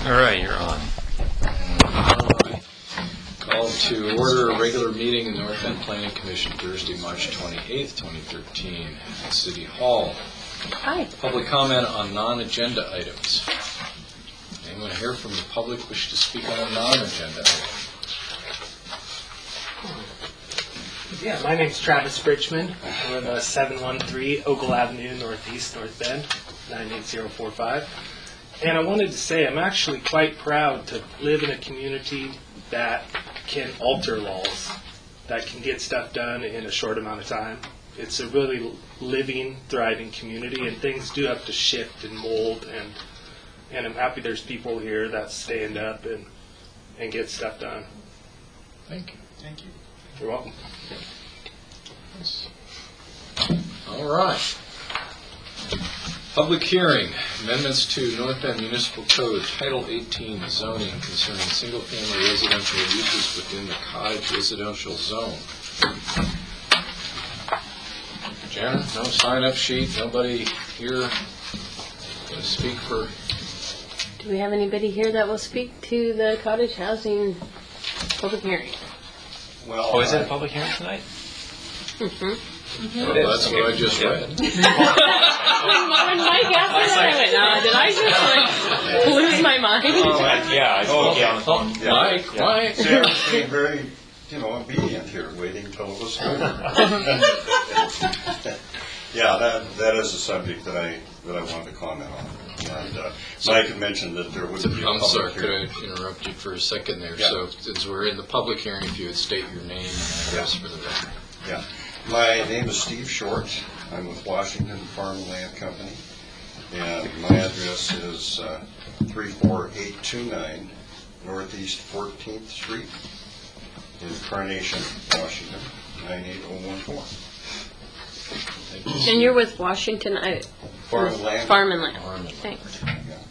All right, you're on. Call to order a regular meeting in North End Planning Commission Thursday, March 28th, 2013 at City Hall. Hi. Public comment on non-agenda items. Anyone here from the public wish to speak on a non-agenda item? Yeah, my name's Travis Bridgman. I live at 713 Ogle Avenue, Northeast, North Bend, 98045. And I wanted to say I'm actually quite proud to live in a community that can alter laws, that can get stuff done in a short amount of time. It's a really living, thriving community, and things do have to shift and mold, and I'm happy there's people here that stand up and get stuff done. Thank you. Thank you. You're welcome. Yes. All right. Public hearing. Amendments to North Bend Municipal Code, Title 18, zoning concerning single-family residential uses within the cottage residential zone. Janet, no sign-up sheet. Nobody here to speak for. Do we have anybody here that will speak to the cottage housing public hearing? Well, is it a public hearing tonight? Mm-hmm. Well, that's what I just read. When Mike asked me that, I went, no, did I just lose my mind? I spoke on the phone. Yeah. Mike, Sarah's being very, obedient here, waiting till it was over. Yeah, that is a subject that I wanted to comment on. And Mike had mentioned that there would be a I'm sorry, public hearing. could I interrupt you for a second there? Yeah. So, since we're in the public hearing, if you would state your name and address for the record. Yeah. My name is Steve Short. I'm with Washington Farm and Land Company. And my address is 34829 Northeast 14th Street in Carnation, Washington, 98014. Thank you. And you're with Washington Farm and Land. Farm and Land. Farm and Land. Thanks.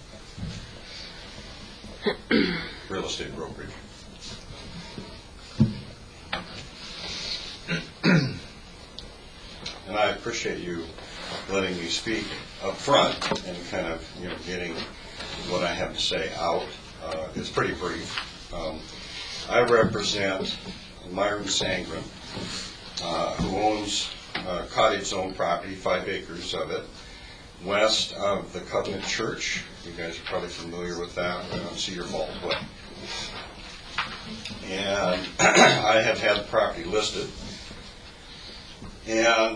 Yeah. Real estate brokerage. And I appreciate you letting me speak up front and kind of, getting what I have to say out. It's pretty brief. I represent Myron Sangren, who owns cottage zone property, 5 acres of it, west of the Covenant Church. You guys are probably familiar with that, on Cedar Falls Way. And I have had the property listed. And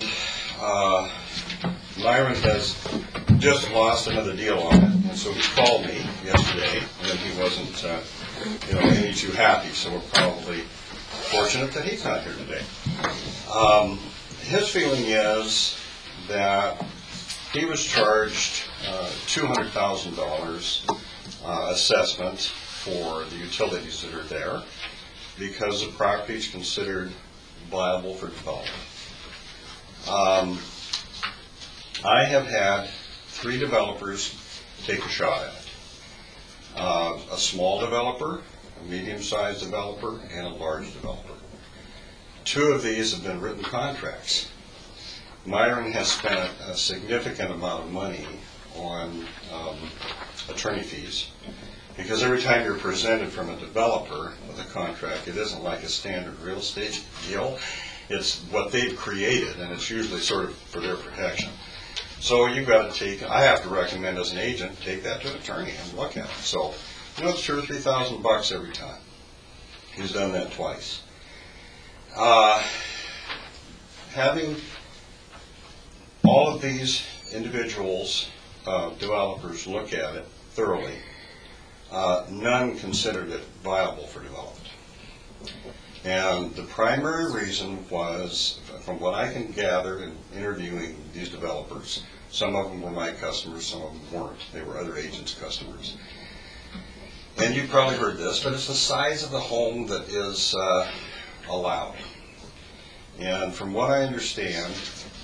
Myron has just lost another deal on it, and so he called me yesterday, and he wasn't, any too happy. So we're probably fortunate that he's not here today. His feeling is that he was charged $200,000 assessment for the utilities that are there because the property is considered viable for development. I have had 3 developers take a shot at it. A small developer, a medium-sized developer, and a large developer. 2 of these have been written contracts. Myron has spent a significant amount of money on attorney fees, because every time you're presented from a developer with a contract, it isn't like a standard real estate deal. It's what they've created, and it's usually sort of for their protection. So you've got to I have to recommend as an agent, take that to an attorney and look at it. So, it's $2,000 or $3,000 every time. He's done that twice. Having all of these individuals, developers, look at it thoroughly, none considered it viable for development. And the primary reason was, from what I can gather in interviewing these developers, some of them were my customers, some of them weren't. They were other agents' customers. And you've probably heard this, but it's the size of the home that is allowed. And from what I understand,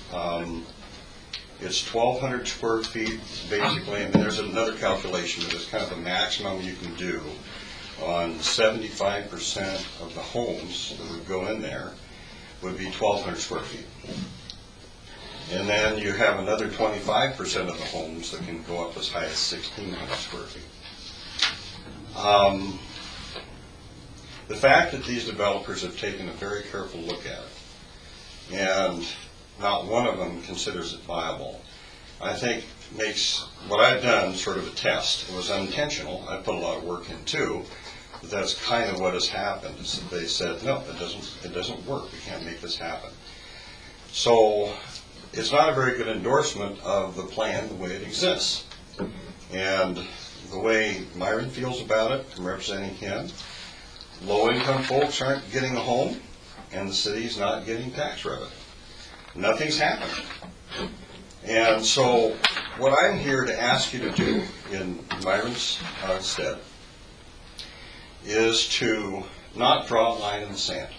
it's 1,200 square feet, basically, and then there's another calculation that is kind of the maximum you can do on 75% of the homes that would go in there would be 1,200 square feet. And then you have another 25% of the homes that can go up as high as 1,600 square feet. The fact that these developers have taken a very careful look at it, and not one of them considers it viable, I think makes what I've done sort of a test. It was unintentional. I put a lot of work in too. But that's kind of what has happened. Is that they said, no, it doesn't work. We can't make this happen. So it's not a very good endorsement of the plan the way it exists. And the way Myron feels about it, from representing him, low-income folks aren't getting a home, and the city's not getting tax revenue. Nothing's happening. And so what I'm here to ask you to do in Myron's stead is to not draw a line in the sand.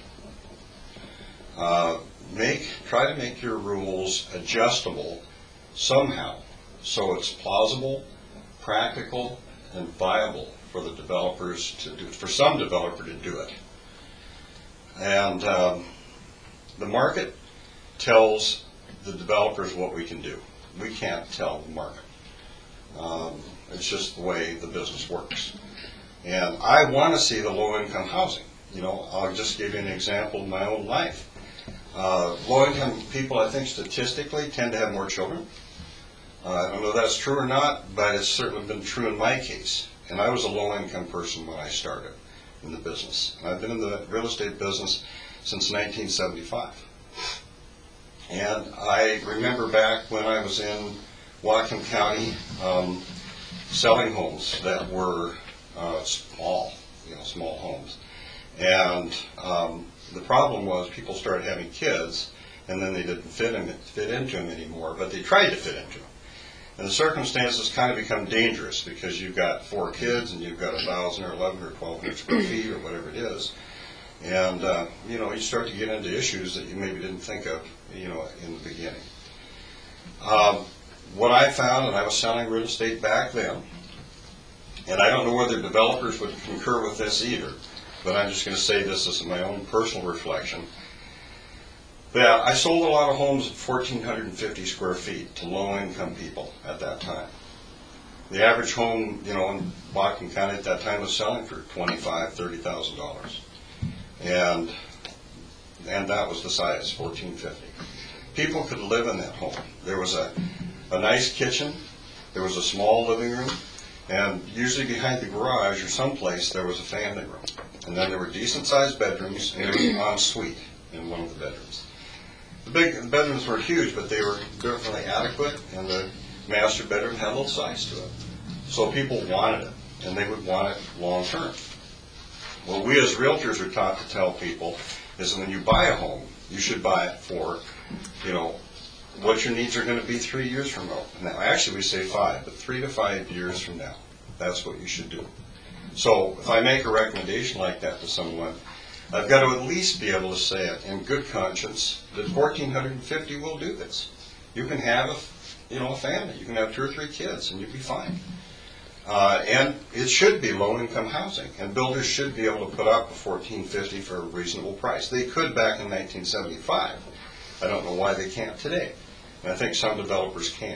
Try to make your rules adjustable somehow so it's plausible, practical, and viable for the developers to do, for some developer to do it. And the market tells the developers what we can do. We can't tell the market. It's just the way the business works. And I want to see the low-income housing. I'll just give you an example of my own life. Low-income people, I think, statistically tend to have more children. I don't know if that's true or not, but it's certainly been true in my case. And I was a low-income person when I started in the business. And I've been in the real estate business since 1975. And I remember back when I was in Whatcom County selling homes that were small homes. And the problem was people started having kids, and then they didn't fit into them anymore, but they tried to fit into them. And the circumstances kind of become dangerous because you've got 4 kids and you've got 1,000 or 11 or 1,200 square feet or whatever it is. And, you start to get into issues that you maybe didn't think of, in the beginning. What I found, and I was selling real estate back then, and I don't know whether developers would concur with this either, but I'm just going to say this as my own personal reflection, that I sold a lot of homes at 1,450 square feet to low-income people at that time. The average home, in Whatcom County at that time was selling for $25,000, $30,000. And that was the size, 1,450. People could live in that home. There was a nice kitchen, there was a small living room, and usually behind the garage or someplace there was a family room. And then there were decent-sized bedrooms, and there was an ensuite in one of the bedrooms. The bedrooms were huge, but they were definitely adequate, and the master bedroom had a little size to it. So people wanted it, and they would want it long-term. What we as realtors are taught to tell people is when you buy a home, you should buy it for, what your needs are going to be 3 years from now. Now, actually we say 5, but 3 to 5 years from now, that's what you should do. So if I make a recommendation like that to someone, I've got to at least be able to say it in good conscience that 1,450 will do this. You can have a family. You can have 2 or 3 kids, and you'll be fine. And it should be low-income housing, and builders should be able to put up a $1,450 for a reasonable price. They could back in 1975. I don't know why they can't today, and I think some developers can.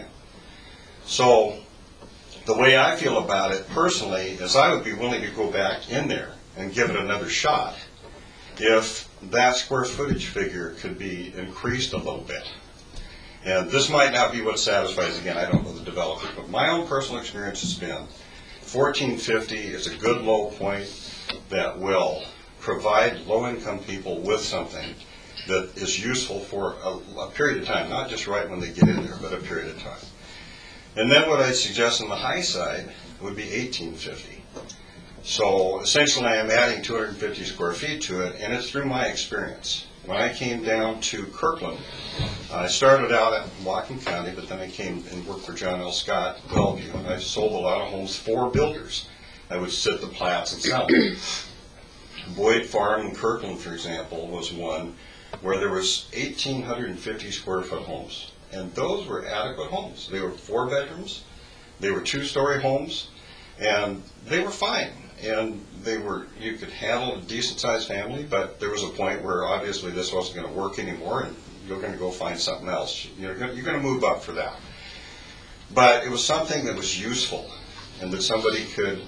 So the way I feel about it personally is I would be willing to go back in there and give it another shot if that square footage figure could be increased a little bit. And this might not be what satisfies, again, I don't know the developer, but my own personal experience has been 1,450 is a good low point that will provide low-income people with something that is useful for a period of time, not just right when they get in there, but a period of time. And then what I suggest on the high side would be 1,850. So essentially I'm adding 250 square feet to it, and it's through my experience. When I came down to Kirkland, I started out at Whatcom County, but then I came and worked for John L. Scott, Bellevue, and I sold a lot of homes for builders. I would sit the plats and sell them. Boyd Farm in Kirkland, for example, was one where there was 1,850 square foot homes. And those were adequate homes. They were 4 bedrooms, they were 2-story homes, and they were fine. And you could handle a decent sized family, but there was a point where obviously this wasn't going to work anymore, and you're going to go find something else. You're going to move up for that. But it was something that was useful, and that somebody could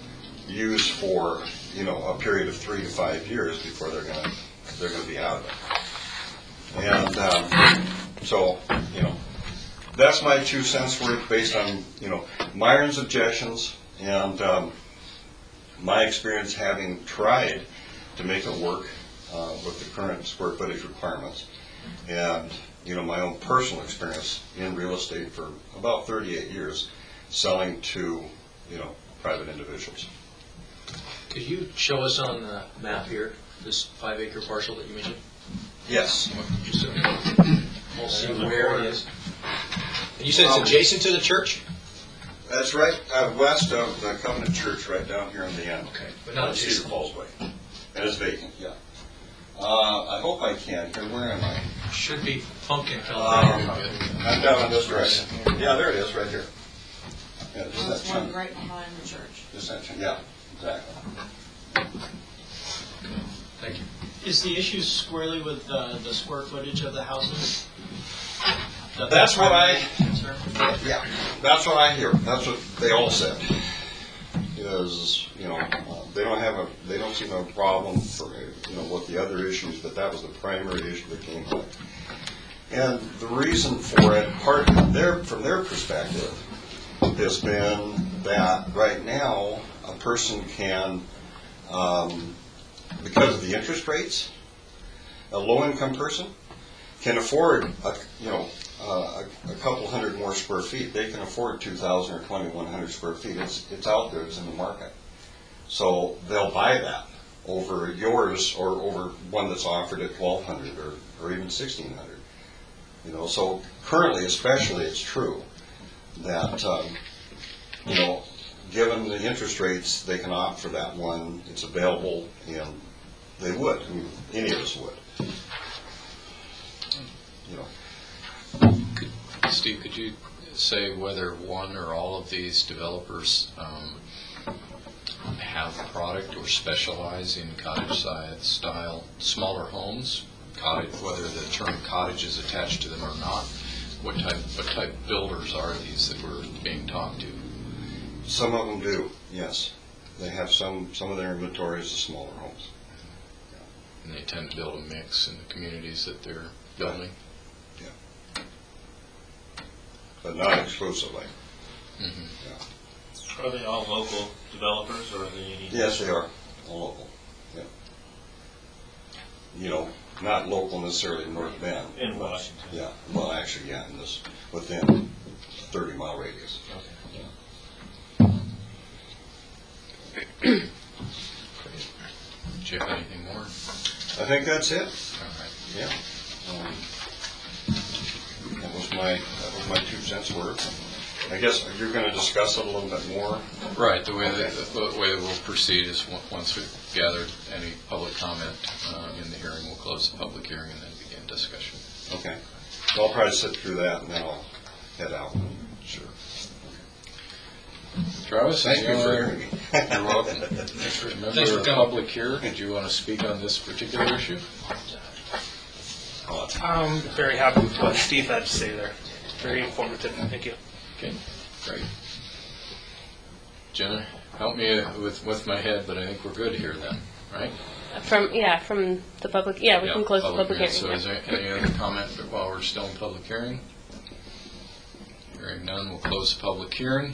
use for, a period of 3 to 5 years before they're going to be out of it. And so, that's my 2 cents worth based on, Myron's objections and my experience having tried to make it work with the current square footage requirements. And, my own personal experience in real estate for about 38 years selling to, private individuals. Could you show us on the map here, this 5-acre parcel that you mentioned? Yes. Just so we'll see where it is. And you said it's adjacent to the church? That's right west of the Covenant Church, right down here in the end. Okay, but not Cedar adjacent. Falls Way. And it's vacant, yeah. I hope I can. Here, where am I? Should be pumpkin color. I'm down in this direction. Yeah, there it is, right here. Yeah, just that There's one chunk. right behind the church. Just that chunk. Yeah, exactly. Thank you. Is the issue squarely with the square footage of the houses? That's what I. Concern? Yeah, that's what I hear. That's what they all said. Is they don't see no problem for with the other issues, but that was the primary issue that came up. And the reason for it, from their perspective, has been that right now a person can, because of the interest rates, a low-income person can afford a couple hundred more square feet. They can afford 2,000 or 2,100 square feet. It's out there. It's in the market. So they'll buy that over yours or over one that's offered at 1,200 or even 1,600. So currently, especially, it's true that given the interest rates, they can opt for that one. It's available, and they would. I mean, any of us would. Steve, could you say whether one or all of these developers have a product or specialize in cottage-style smaller homes? Whether the term cottage is attached to them or not? What type builders are these that we're being talked to? Some of them do, yes. They have some of their inventory is the smaller homes. And they tend to build a mix in the communities that they're building? Yeah. But not exclusively. Mm-hmm. Yeah. Are they all local developers, or are they? Yes, they are all local. Yeah. Not local necessarily in North Bend. In Washington. Yeah. Well, actually, yeah, within a 30-mile radius. Do you have anything more? I think that's it. All right. Yeah. That was my 2 cents worth. I guess you're going to discuss it a little bit more. Right. The way that we'll proceed is once we've gathered any public comment in the hearing, we'll close the public hearing and then begin discussion. Okay. So I'll probably sit through that and then I'll head out. Sure. Travis, Thank you for hearing me. You're welcome. Remember, public here. Did you want to speak on this particular issue? I'm very happy with what Steve had to say there. Very informative. Thank you. Okay, great. Jenna, help me with my head, but I think we're good here then, right? From the public, we can close the public hearing. So is there any other comment while we're still in public hearing? Hearing none, we'll close the public hearing.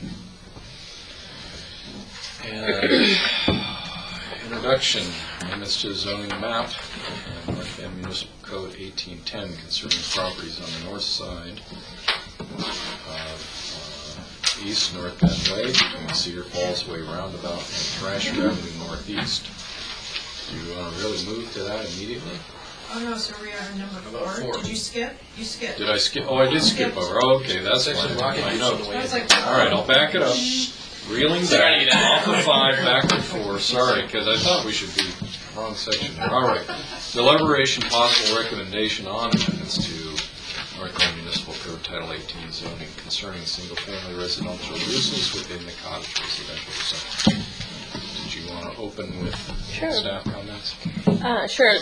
And introduction, amendments to the zoning map, North Bend Municipal Code 1810 concerning properties on the north side of East North Bend Way between Cedar Falls Way roundabout and Thrasher Avenue northeast. Do you want to really move to that immediately? Oh, no, so we are on number About 4. four. Did you skip? You skipped. Did I skip? Oh, I did skip over. Oh, okay, that's why. I know. I was like, All right, I'll back it up. Reeling back off of 5 back to 4. Sorry, because I thought we should be wrong section here. All right. Deliberation, possible recommendation on amendments to North Bend Municipal Code Title 18 zoning concerning single-family residential uses within the cottage residential zone. Did you want to open with staff comments? Sure.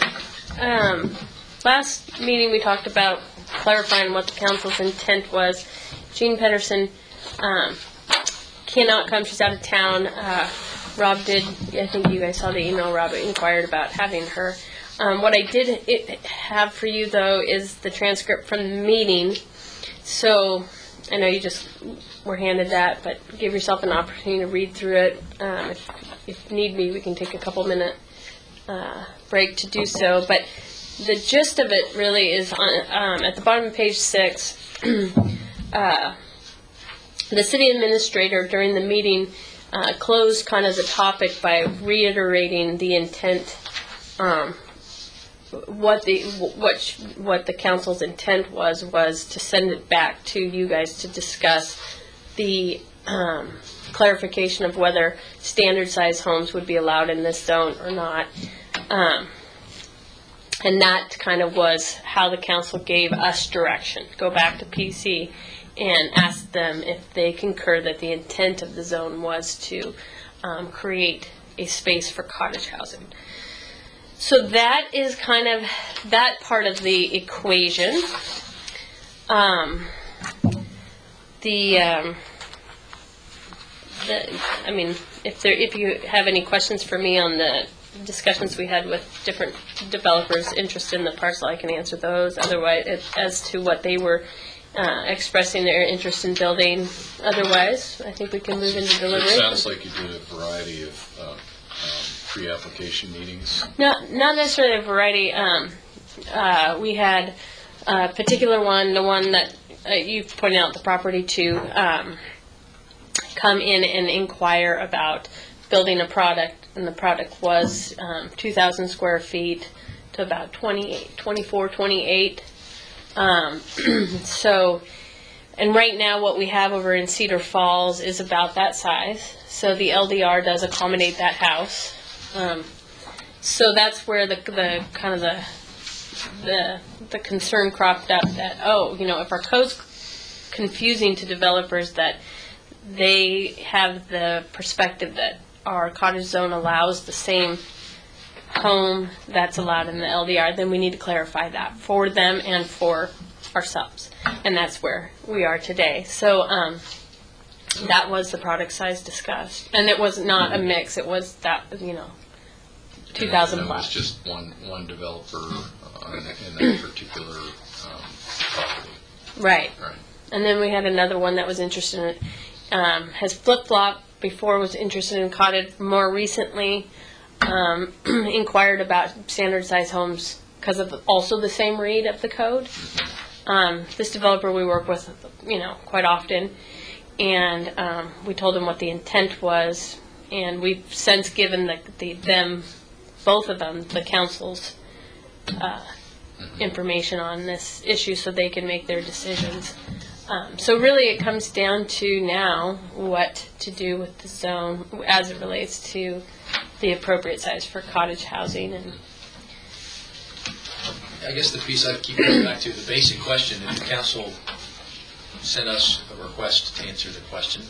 Last meeting we talked about clarifying what the council's intent was. Jean Pedersen cannot come. She's out of town. Rob did, I think you guys saw the email, Rob inquired about having her. What I did have for you, though, is the transcript from the meeting. So I know you just were handed that, but give yourself an opportunity to read through it. If need be, we can take a couple-minute break to do so. But the gist of it really is on at the bottom of page 6. The city administrator during the meeting closed kind of the topic by reiterating the intent, what the council's intent was to send it back to you guys to discuss the clarification of whether standard size homes would be allowed in this zone or not. And that kind of was how the council gave us direction. Go back to PC and ask them if they concur that the intent of the zone was to create a space for cottage housing. So that is kind of that part of the equation. I mean, if you have any questions for me on the discussions we had with different developers interested in the parcel, I can answer those. Otherwise, as to what they were expressing their interest in building, otherwise, I think we can move into deliberation. It sounds like you did a variety of pre-application meetings. Not necessarily a variety. We had a particular one, the one that you pointed out the property to, come in and inquire about building a product, and the product was 2,000 square feet to about 24, 28. So, and right now what we have over in Cedar Falls is about that size. So the LDR does accommodate that house. So that's where the kind of the concern cropped up that, if our code's confusing to developers, that they have the perspective that our cottage zone allows the same home that's allowed in the LDR, then we need to clarify that for them and for ourselves. And that's where we are today. So that was the product size discussed. And it was not a mix. It was that, 2,000 and plus. it was just one developer in that particular property. Right. Right. And then we had another one that was interested in it. Has flip-flopped. Before was interested in cottage. More recently inquired about standard size homes because of also the same read of the code. This developer we work with, quite often, and we told him what the intent was, and we've since given both of them, the council's information on this issue so they can make their decisions. So really it comes down to now what to do with the zone as it relates to the appropriate size for cottage housing. And I guess the piece I keep going back to, the basic question, if the council sent us a request to answer the question,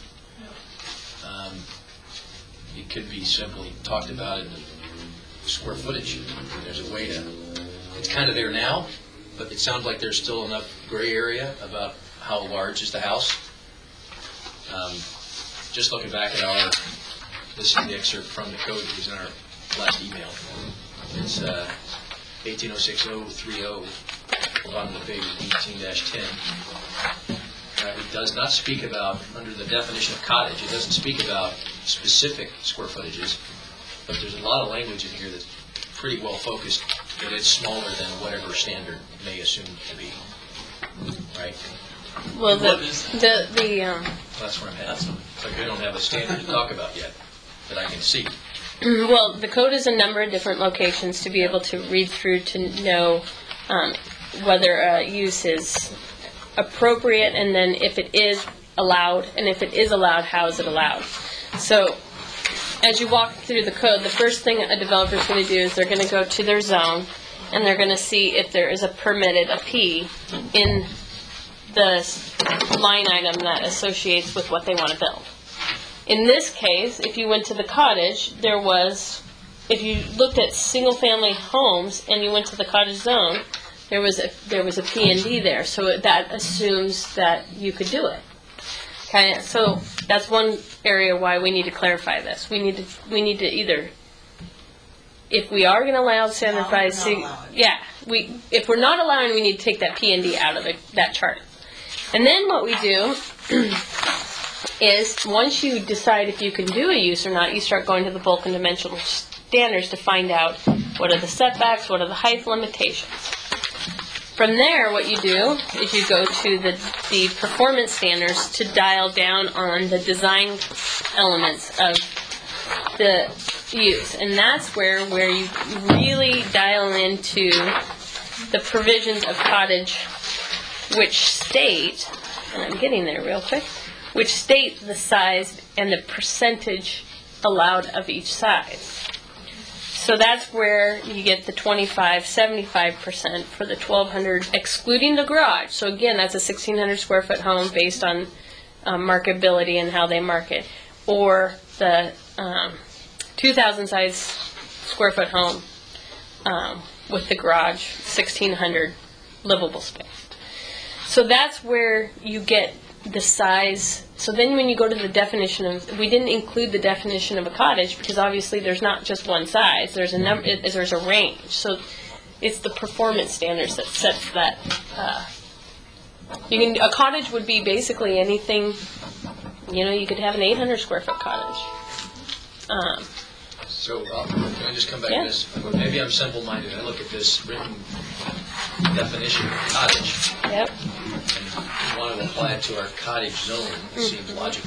it could be simply talked about in the square footage. There's a way to, it's kind of there now, but it sounds like there's still enough gray area about how large is the house. Just looking back at this is the excerpt from the code that was in our last email. It's 1806030, bottom of the page 18-10. It does not speak about, under the definition of cottage, it doesn't speak about specific square footages, but there's a lot of language in here that's pretty well focused that it's smaller than whatever standard may assume to be, right? well, That's where I'm headed. It's like we don't have a standard to talk about yet that I can see. well, the code is a number of different locations to be able to read through to know whether a use is appropriate, and then if it is allowed, and if it is allowed, how is it allowed. So as you walk through the code, the first thing a developer is going to do is they're going to go to their zone and they're going to see if there is a P in the line item that associates with what they want to build. In this case, if you went to the cottage, if you looked at single family homes and you went to the cottage zone, there was a P&D there, so that assumes that you could do it. kind of, so that's one area why we need to clarify this. We need to either, if we are going to allow standardized, Allow or not allow it. yeah, if we're not allowing, we need to take that P and D out of that chart. And then what we do is, once you decide if you can do a use or not, you start going to the bulk and dimensional standards to find out what are the setbacks, what are the height limitations. From there, what you do is you go to the performance standards to dial down on the design elements of the use. And that's where you really dial into the provisions of cottage, which state, and I'm getting there real quick, which state the size and the percentage allowed of each size. So that's where you get the 25, 75% for the 1,200, excluding the garage. So again, that's a 1,600 square foot home based on marketability and how they market. Or the 2,000 size square foot home with the garage, 1,600 livable space. So that's where you get the size. So then when you go to the definition of, we didn't include the definition of a cottage because obviously there's not just one size. There's a number. There's a range. So it's the performance standards that sets that. A cottage would be basically anything. You could have an 800 square foot cottage. So, can I just come back to this? Maybe I'm simple-minded. I look at this written definition of cottage Yep. and want to apply it to our cottage zone. It seems logical.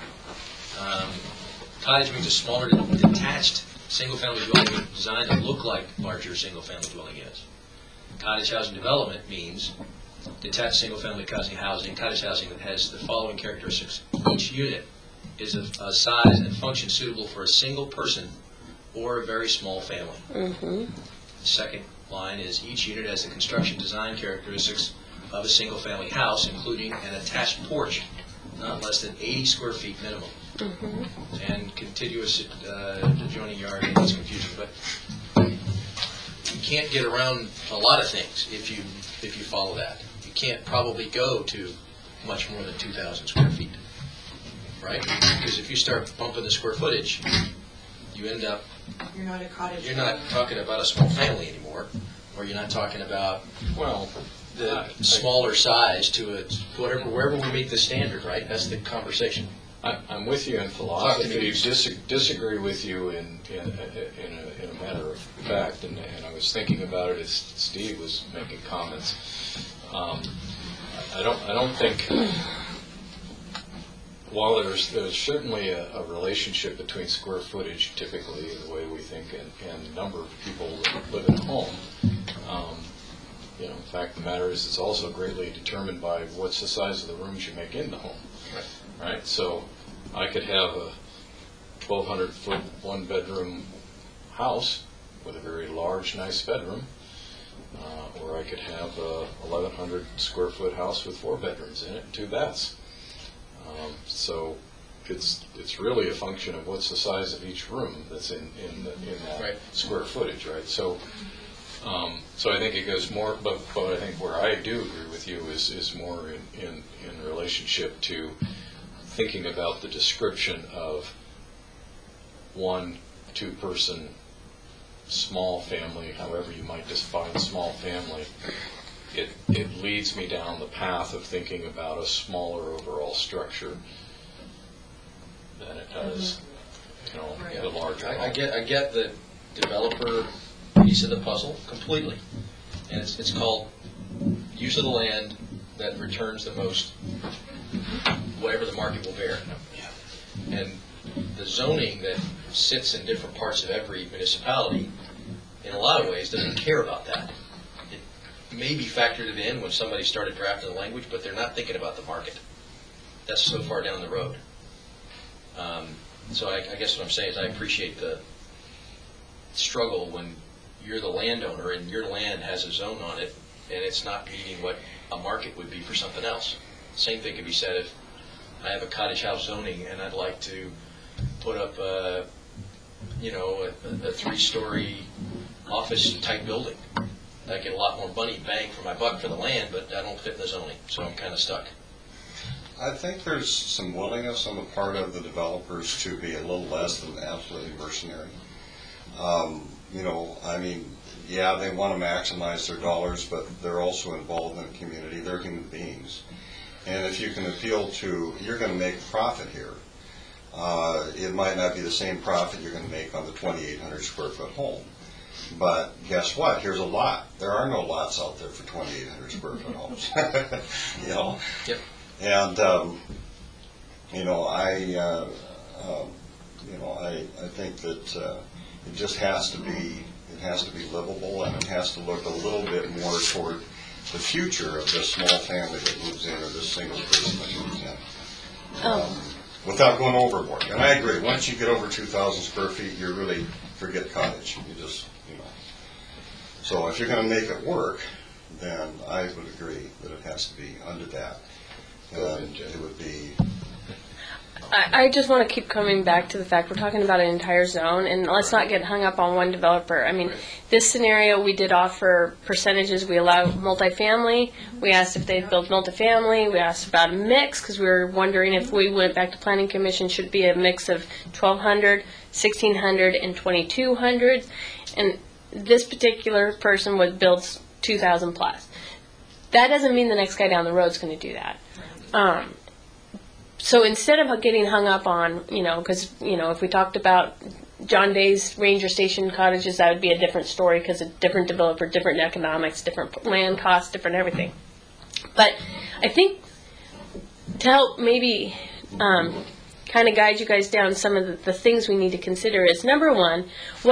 Cottage means a smaller, detached, single-family dwelling designed to look like larger single-family dwelling units. Cottage housing development means detached single-family housing, cottage housing that has the following characteristics. Each unit is a size and function suitable for a single person or a very small family. Mm-hmm. The second line is each unit has the construction design characteristics of a single-family house, including an attached porch, not less than 80 square feet minimum, and contiguous adjoining yard. It's confusing, but you can't get around a lot of things if you follow that. You can't probably go to much more than 2,000 square feet, right? Because if you start bumping the square footage, you end up. You're not a cottage. You're not talking about a small family anymore, or you're not talking about the smaller size to wherever we meet the standard, right? That's the conversation. I'm with you in philosophy, disagree with you in a matter of fact, and I was thinking about it as Steve was making comments. I don't think, while there's certainly a relationship between square footage, typically, the way we think, and the number of people that live in a home, in fact, the matter is it's also greatly determined by what's the size of the rooms you make in the home. Right? So I could have a 1,200-foot, one-bedroom house with a very large, nice bedroom, or I could have a 1,100-square-foot house with 4 bedrooms in it and 2 baths. So it's really a function of what's the size of each room that's in that square footage, right? So I think it goes more, but I think where I do agree with you is more in relationship to thinking about the description of 1, 2-person small family, however you might define small family. It leads me down the path of thinking about a smaller overall structure than it does, the larger. I get the developer piece of the puzzle completely, and it's called use of the land that returns the most, whatever the market will bear. And the zoning that sits in different parts of every municipality, in a lot of ways, doesn't care about that. It may be factored in when somebody started drafting the language, but they're not thinking about the market. That's so far down the road. So I guess what I'm saying is I appreciate the struggle when you're the landowner and your land has a zone on it and it's not meeting what a market would be for something else. Same thing could be said if I have a cottage house zoning and I'd like to put up a 3-story office type building. I get a lot more money bang for my buck for the land, but I don't fit in the zoning, so I'm kind of stuck. I think there's some willingness on the part of the developers to be a little less than absolutely mercenary. You know, I mean, yeah, they want to maximize their dollars, but they're also involved in the community. They're human beings. And if you can appeal to, you're going to make a profit here. It might not be the same profit you're going to make on the 2,800 square foot home. But guess what? Here's a lot. There are no lots out there for 2,800 square foot homes. You know? Yep. And, you know, I think that it just has to be, it has to be livable, and it has to look a little bit more toward the future of this small family that moves in, or this single person that moves in. Without going overboard. And I agree, once you get over 2,000 square feet, you really forget cottage. You just, you know. So if you're going to make it work, then I would agree that it has to be under that. And it would be... I just want to keep coming back to the fact we're talking about an entire zone, and let's not get hung up on one developer. I mean, this scenario, we did offer percentages. We allowed multifamily. We asked if they'd build multifamily. We asked about a mix, because we were wondering if we went back to Planning Commission, should it be a mix of 1,200, 1,600, and 2,200. And this particular person would build 2,000 plus. That doesn't mean the next guy down the road is going to do that. So instead of getting hung up on, you know, because, you know, if we talked about John Day's Ranger Station cottages, that would be a different story, because a different developer, different economics, different land costs, different everything. But I think to help maybe kind of guide you guys down some of the things we need to consider is, number one,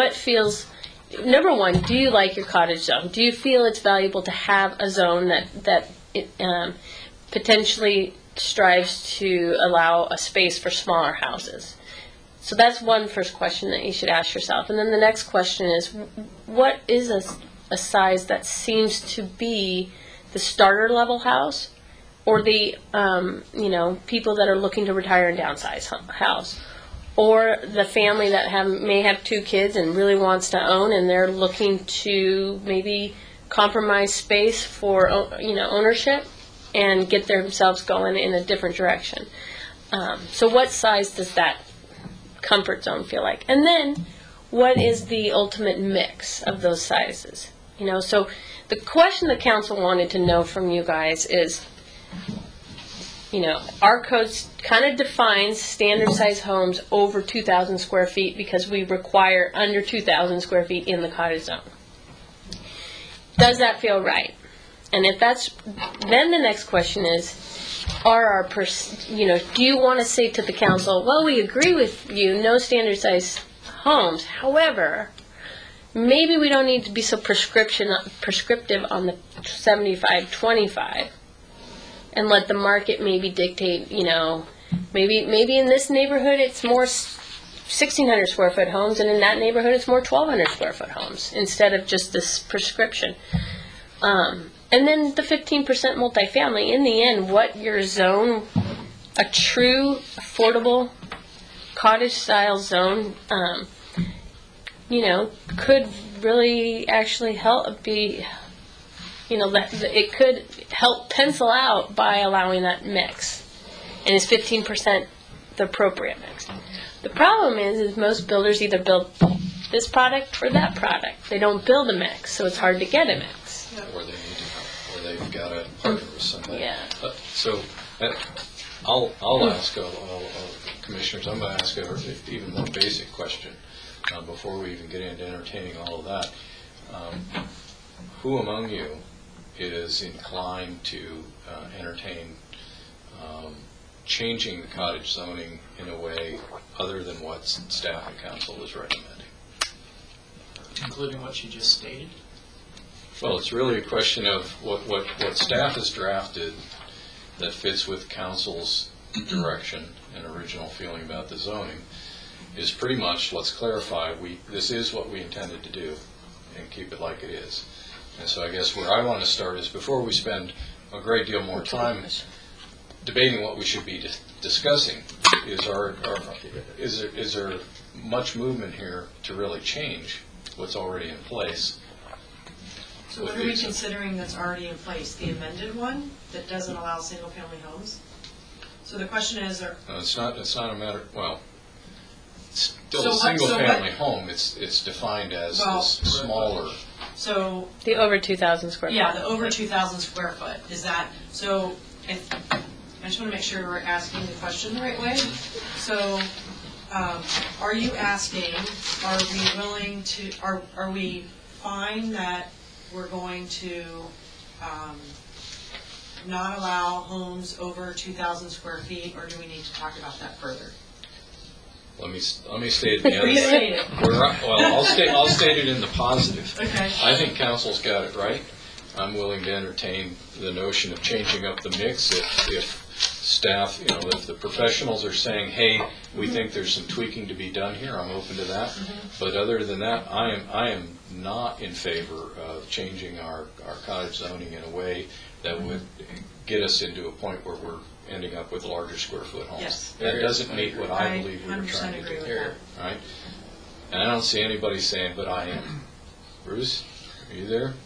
do you like your cottage zone? Do you feel it's valuable to have a zone that potentially strives to allow a space for smaller houses? So that's one first question that you should ask yourself. And then the next question is, what is a size that seems to be the starter level house, or the you know, people that are looking to retire and downsize house, or the family that may have 2 kids and really wants to own, and they're looking to maybe compromise space for, you know, ownership and get themselves going in a different direction. So what size does that comfort zone feel like? And then what is the ultimate mix of those sizes? You know, so the question the council wanted to know from you guys is, you know, our code kind of defines standard size homes over 2,000 square feet, because we require under 2,000 square feet in the cottage zone. Does that feel right? And if that's, then the next question is, do you want to say to the council, well, we agree with you, no standard size homes. However, maybe we don't need to be so prescriptive on the 75-25, and let the market maybe dictate, you know, maybe in this neighborhood it's more 1,600 square foot homes, and in that neighborhood it's more 1,200 square foot homes, instead of just this prescription. And then the 15% multifamily, in the end, what your zone, a true affordable cottage style zone, you know, could really actually help be, you know, it could help pencil out by allowing that mix. And is 15% the appropriate mix? The problem is most builders either build this product or that product. They don't build a mix, so it's hard to get a mix. Or they need to or they've got a partner with somebody. Yeah. So I'll ask commissioners, I'm going to ask an even more basic question before we even get into entertaining all of that. Who among you is inclined to entertain changing the cottage zoning in a way other than what staff and council is recommending? Including what you just stated? Well, it's really a question of what staff has drafted that fits with council's direction and original feeling about the zoning is pretty much, let's clarify, this is what we intended to do and keep it like it is. And so I guess where I want to start is, before we spend a great deal more time debating what we should be discussing, is there much movement here to really change what's already in place? So what are we considering that's already in place? The amended one that doesn't allow single-family homes? So the question is, It's not a matter, well, it's still So a what- single-family home. It's defined as Well- this smaller. so, The over 2,000 square foot. yeah, the over 2,000 square foot, is that, so if, I just want to make sure we're asking the question the right way. So, are you asking, are we willing to, are we fine that we're going to not allow homes over 2,000 square feet, or do we need to talk about that further? Let me state it the other way. Restate it. I'll state it in the positive. Okay. I think council's got it right. I'm willing to entertain the notion of changing up the mix if staff, if the professionals are saying, hey, we think there's some tweaking to be done here, I'm open to that. But other than that, I am not in favor of changing our cottage zoning in a way that would get us into a point where we're ending up with larger square foot homes. Yes. That doesn't meet what I believe we were 100% trying to agree do with here. Right? And I don't see anybody saying, but I am. Bruce, are you there?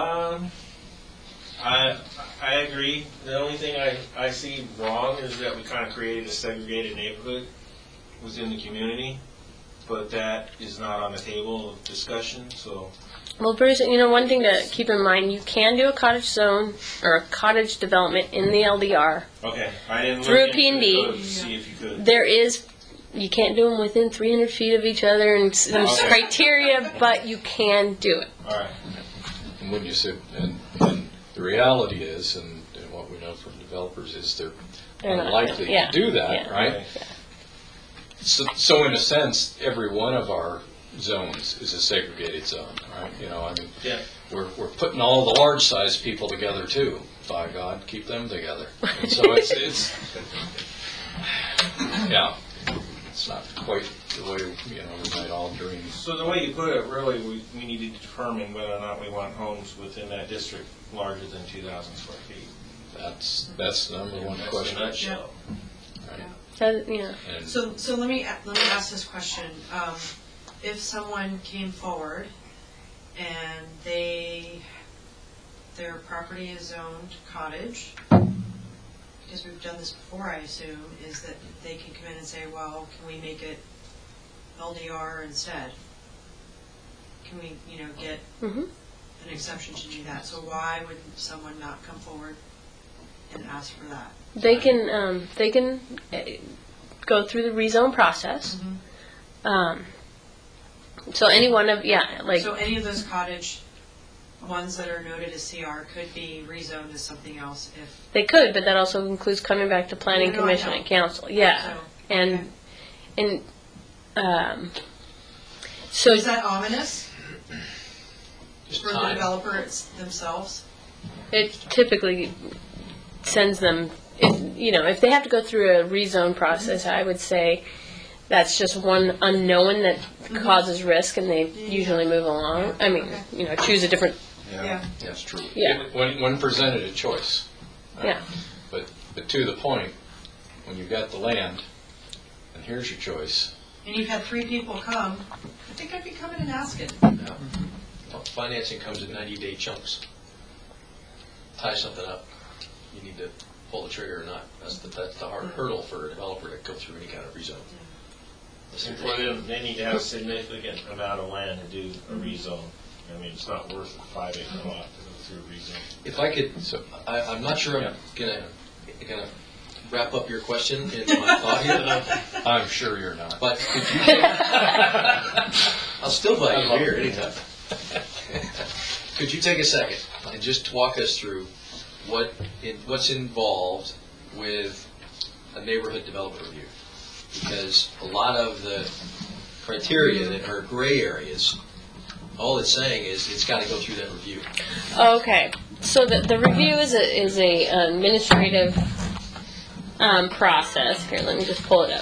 I agree. The only thing I see wrong is that we kind of created a segregated neighborhood within the community, but that is not on the table of discussion, so. Well, Bruce, one thing to keep in mind, you can do a cottage zone or a cottage development in the LDR. Okay, I didn't Through look a into P&D. the code to see if you could. There is, you can't do them within 300 feet of each other and some Okay. criteria, but you can do it. All right. And when you say, and the reality is, and what we know from developers is they're They're not, unlikely yeah, to do that, yeah. right? So in a sense, every one of our zones is a segregated zone, right? Yeah. We're putting all the large size people together too. By God, keep them together. And so it's yeah, it's not quite the way we might all dream. So the way you put it, really, we need to determine whether or not we want homes within that district larger than 2,000 square feet. That's the number one That's question. the nutshell. Right? And So let me ask this question. If someone came forward and their property is zoned cottage, because we've done this before, I assume, is that they can come in and say, well, can we make it LDR instead? Can we, get Mm-hmm. an exception to do that? So why would someone not come forward and ask for that? They can go through the rezone process. So any one of, So any of those cottage ones that are noted as CR could be rezoned as something else if, they could, but that also includes coming back to planning No, I commission know. and council. Yeah, so. and so Is that ominous Just for the time. developers themselves? it typically sends them, if they have to go through a rezone process, I would say that's just one unknown that causes risk, and they usually move along. I mean, choose a different, Yeah. that's true. Yeah. When presented a choice. yeah. But to the point, when you've got the land, and here's your choice. And you've had 3 people come, I think I'd be coming and asking. Yeah. Well, financing comes in 90-day chunks. Tie something up. You need to pull the trigger or not. That's the hard hurdle for a developer to go through any kind of rezone. And for them, they need to have a significant amount of land to do a rezone. I mean, it's not worth a 5-acre lot to go through a rezone. If I could, I'm not sure I'm gonna wrap up your question in my thought here, I'm sure you're not. but could you? I'll still buy you beer anytime. Could you take a second and just walk us through what's involved with a neighborhood development review? Because a lot of the criteria that are gray areas, all it's saying is it's got to go through that review. Okay, so the review is a administrative process. Here, let me just pull it up.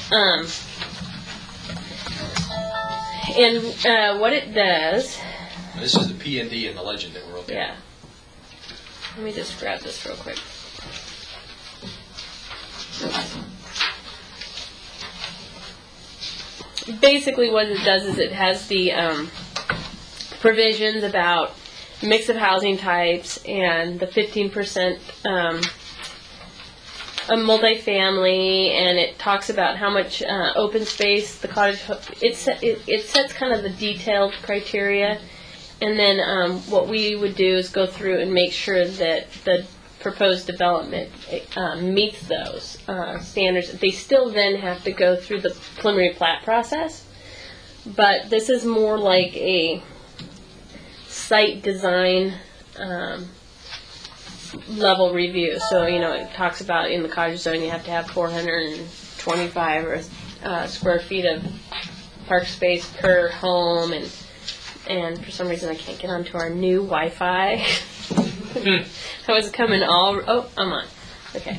And what it does, This is the P&D and the legend that we're looking at. yeah. Let me just grab this real quick. Basically, what it does is it has the provisions about mix of housing types and the 15% a multifamily, and it talks about how much open space the cottage. It sets kind of the detailed criteria, and then what we would do is go through and make sure that the proposed development meets those standards. They still then have to go through the preliminary plat process, but this is more like a site design level review. So, it talks about in the cottage zone you have to have 425 square feet of park space per home, and for some reason I can't get onto our new Wi-Fi. I was coming I'm on. Okay.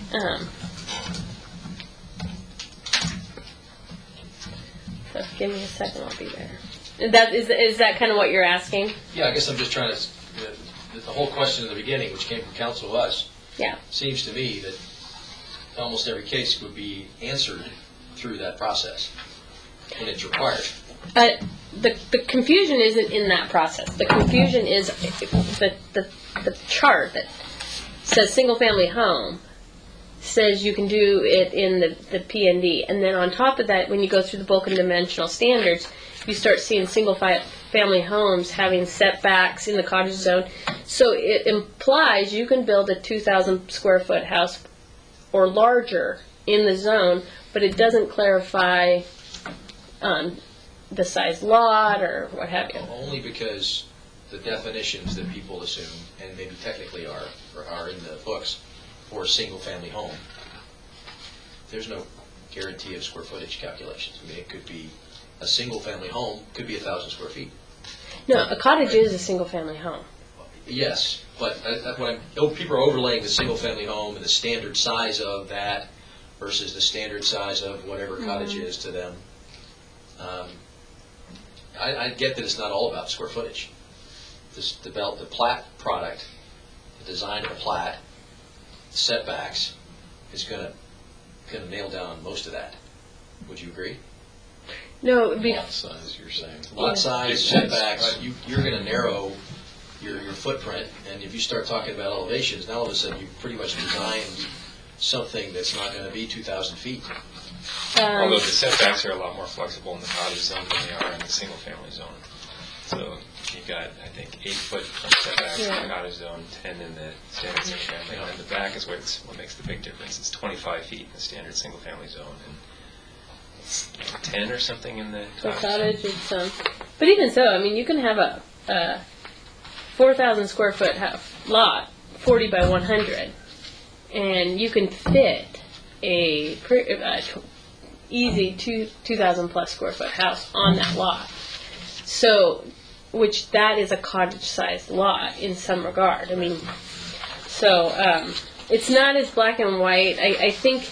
So give me a second, I'll be there. Is that kind of what you're asking? Yeah, I guess I'm just trying to, the whole question in the beginning, which came from council to us, Yeah. seems to me that almost every case would be answered through that process when it's required. The confusion isn't in that process. The confusion is the chart that says single family home says you can do it in the PND, and then on top of that, when you go through the bulk and dimensional standards, you start seeing single family homes having setbacks in the cottage zone. So it implies you can build a 2,000 square foot house or larger in the zone, but it doesn't clarify the size lot or what have you. Only because the definitions that people assume, and maybe technically are in the books, for a single-family home, there's no guarantee of square footage calculations. I mean, it could be a single-family home, could be 1,000 square feet. No, a cottage is a single family home. Yes, but people are overlaying the single-family home and the standard size of that versus the standard size of whatever cottage is to them. I get that it's not all about square footage. The plat product, the design of the plat, setbacks, is going to nail down most of that. Would you agree? No, Lot size, you're saying. Lot size, setbacks, you're going to narrow your footprint, and if you start talking about elevations, now all of a sudden you've pretty much designed something that's not going to be 2,000 feet. Although the setbacks are a lot more flexible in the cottage zone than they are in the single-family zone. So you've got, I think, 8 foot front setbacks in the cottage zone, 10 in the standard single-family, and the back is what makes the big difference. It's 25 feet in the standard single-family zone, and 10 or something in the cottage. But even so, I mean, you can have a 4,000 square foot lot, 40 by 100, and you can fit a easy 2,000 plus square foot house on that lot. So, which that is a cottage-sized lot in some regard. I mean, so it's not as black and white. I think.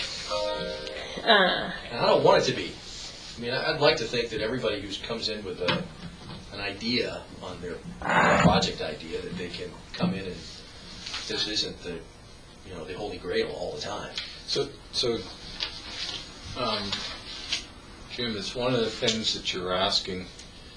And I don't want it to be. I mean, I'd like to think that everybody who comes in with an idea on their project idea, that they can come in and this isn't the holy grail all the time. So, Jim, it's one of the things that you're asking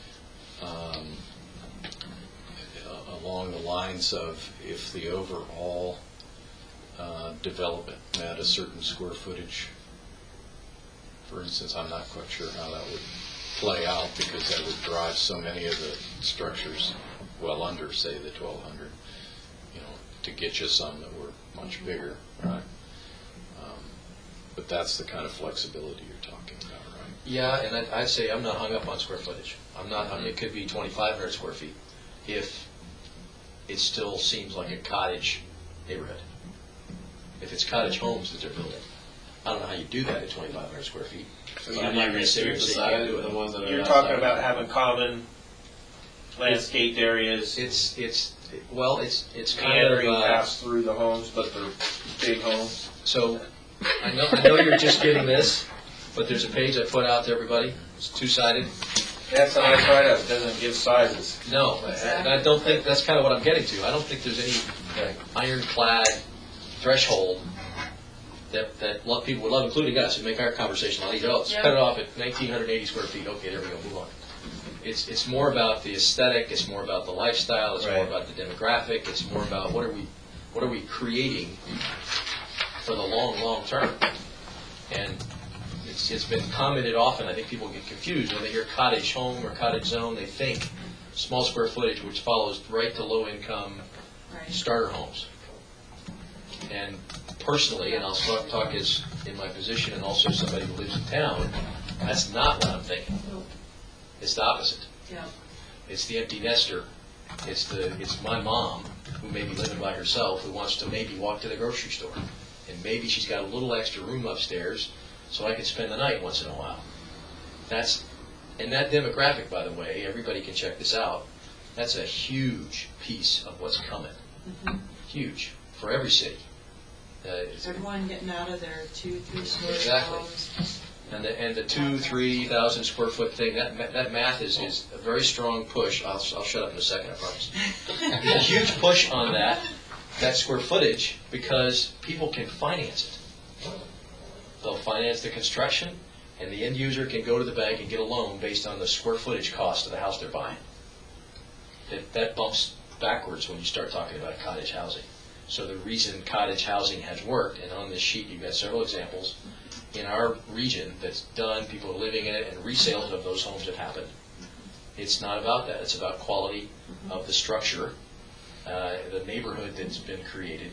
along the lines of if the overall development met a certain square footage. For instance, I'm not quite sure how that would play out because that would drive so many of the structures well under, say, the 1,200, to get you some that were much bigger, right? But that's the kind of flexibility you're talking about, right? Yeah, and I'd say I'm not hung up on square footage. I'm not. It could be 2,500 square feet if it still seems like a cottage neighborhood. If it's cottage homes that they're building, I don't know how you do that at 2,500 square feet. So But I'm not going to sit here and say you can't do it. the ones that are You're outside. talking about having common landscaped areas, It's kind meandering of paths through the homes, but they're big homes. so. I know you're just getting this, but there's a page I put out to everybody. It's two-sided. That's how I try to, it doesn't give sizes. No, and I don't think that's kind of what I'm getting to. I don't think there's any ironclad threshold that people would love, including us, and make our conversation a lot easier. Oh, let's cut it off at 1,980 square feet. Okay, there we go. Move on. It's more about the aesthetic. It's more about the lifestyle. It's more about the demographic. It's more about what are we creating for the long, long term. And it's been commented often, I think people get confused when they hear cottage home or cottage zone, they think small square footage, which follows right to low income Right. starter homes. And personally, and I'll talk as in my position and also somebody who lives in town, that's not what I'm thinking. It's the opposite. Yeah. It's the empty nester. It's my mom who may be living by herself who wants to maybe walk to the grocery store. And maybe she's got a little extra room upstairs so I can spend the night once in a while. And that demographic, by the way, everybody can check this out, that's a huge piece of what's coming. Huge. For every city. Everyone getting out of their 2-3 story Exactly. homes. And the 2,000-3,000 square foot thing, that math is a very strong push. I'll shut up in a second, I promise. There's a huge push on that square footage because people can finance it. They'll finance the construction, and the end user can go to the bank and get a loan based on the square footage cost of the house they're buying. That bumps backwards when you start talking about cottage housing. So the reason cottage housing has worked, and on this sheet you've got several examples, in our region that's done, people are living in it, and resales of those homes have happened. It's not about that. It's about quality of the structure, the neighborhood that's been created.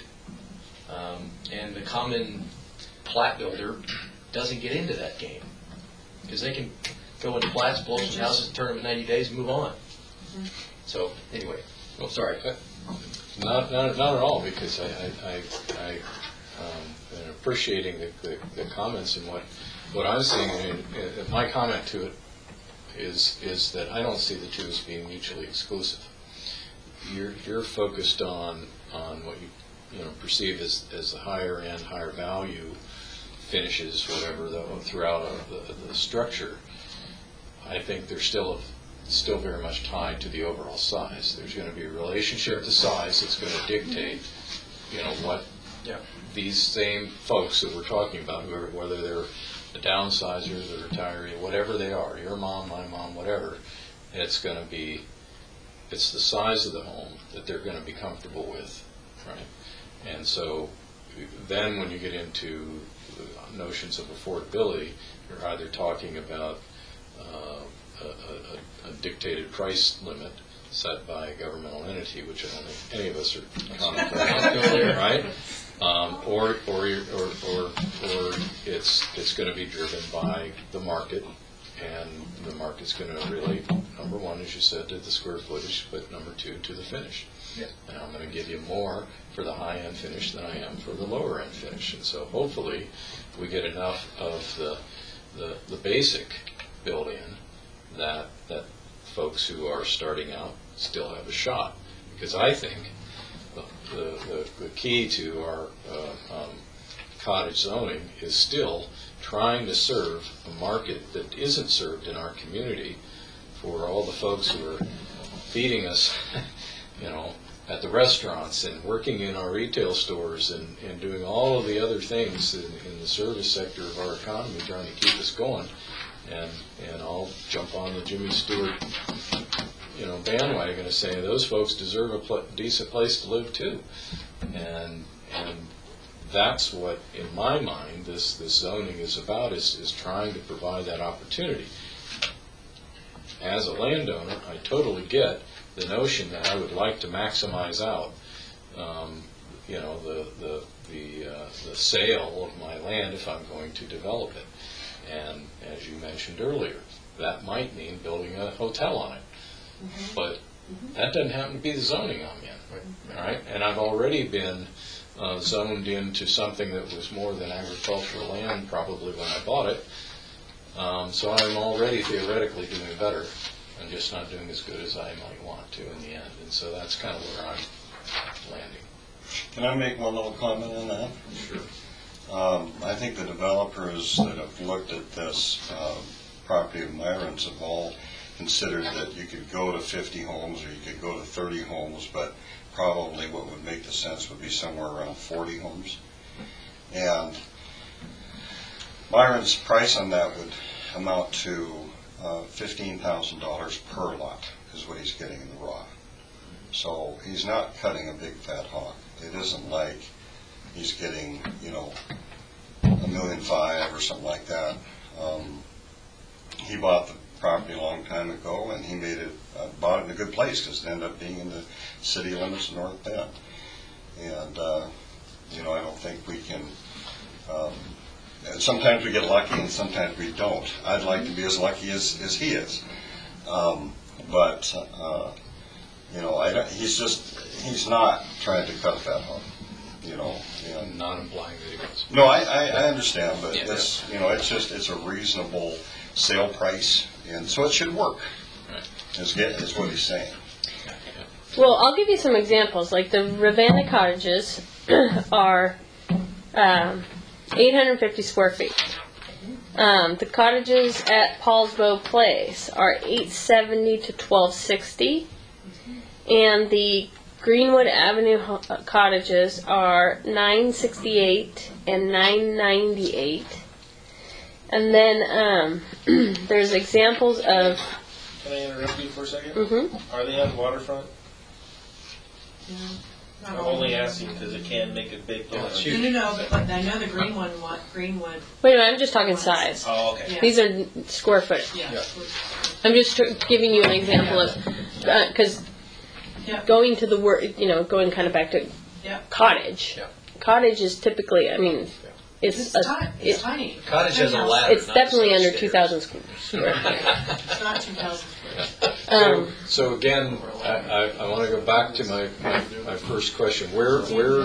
And the common plat builder doesn't get into that game because they can go into plats, blow some houses, turn them in 90 days, and move on. So anyway, sorry. Not at all, because I been appreciating the comments and what I'm seeing. And my comment to it is that I don't see the two as being mutually exclusive. You're focused on what you perceive as the higher end, higher value finishes, whatever, throughout the structure. I think they're still very much tied to the overall size. There's going to be a relationship to size that's going to dictate, what these same folks that we're talking about, whether they're the downsizers, the retiree, whatever they are, your mom, my mom, whatever, it's the size of the home that they're going to be comfortable with, right? And so then when you get into notions of affordability, you're either talking about a dictated price limit set by a governmental entity, which I don't think any of us are contemplating, right? Or it's going to be driven by the market, and the market's going to relate, number one, as you said, to the square footage, but number two, to the finish. Yes. And I'm going to give you more for the high-end finish than I am for the lower-end finish. And so hopefully we get enough of the basic built-in that folks who are starting out still have a shot. Because I think the key to our cottage zoning is still trying to serve a market that isn't served in our community for all the folks who are feeding us, at the restaurants and working in our retail stores and doing all of the other things in the service sector of our economy, trying to keep us going. And I'll jump on the Jimmy Stewart, bandwagon and say those folks deserve a decent place to live too. And that's what, in my mind, this zoning is about, is trying to provide that opportunity. As a landowner, I totally get the notion that I would like to maximize out, the sale of my land if I'm going to develop it. And as you mentioned earlier, that might mean building a hotel on it. But that doesn't happen to be the zoning I'm in, right? And I've already been zoned into something that was more than agricultural land probably when I bought it. So I'm already theoretically doing better. I'm just not doing as good as I might want to in the end. And so that's kind of where I'm landing. Can I make one little comment on that? Sure. I think the developers that have looked at this property of Myron's have all considered that you could go to 50 homes or you could go to 30 homes, but probably what would make the sense would be somewhere around 40 homes. And Myron's price on that would amount to $15,000 per lot is what he's getting in the raw. So he's not cutting a big fat hog. It isn't like he's getting, $1.5 million or something like that. He bought the property a long time ago, and he bought it in a good place because it ended up being in the city limits of North Bend. And, I don't think we can, sometimes we get lucky and sometimes we don't. I'd like to be as lucky as he is. But he's not trying to cut that home, I'm not implying that he was. No, I understand, but it's a reasonable sale price, and so it should work, is what he's saying. Well, I'll give you some examples. Like the Ravenna cottages are 850 square feet. The cottages at Paulsbo Place are 870 to 1260, and the Greenwood Avenue cottages are 968 and 998. And then there's examples of. Can I interrupt you for a second? Mm-hmm. Are they on the waterfront? Not I'm all only of them. asking because it can make a big difference. No, but I know the Greenwood. Wait a minute, I'm just talking size. Oh, okay. Yeah. These are square footage. Yeah. I'm just giving you an example of, because Yep. going to the word, going kind of back to Yep. cottage. Yeah. Cottage is typically, it's It's tiny. Cottage has a ladder. it's definitely under 2,000 square. It's not 2,000 square. So again, I want to go back to my first question. Where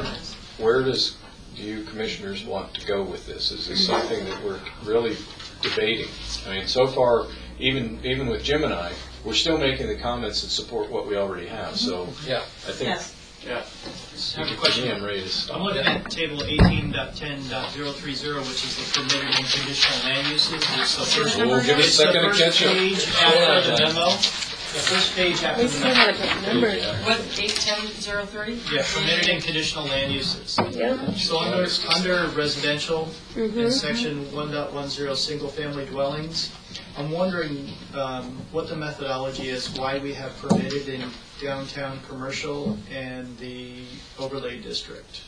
do you commissioners want to go with this? Is this something that we're really debating? I mean, so far, even with Jim and I, we're still making the comments that support what we already have. So Yeah. I think Yes. Yeah. we could begin ready to stop. I'm looking at table 18.10.030, which is the permitted and conditional land uses. It's the first, We'll give it a it's the second to first catch up. page after the memo. The first page after We the still memo. have a number. What, 810-030? Yeah, permitted and conditional land uses. Yeah. So under residential, Mm-hmm. in section 1.10, single-family dwellings, I'm wondering what the methodology is, why we have permitted in downtown commercial and the overlay district.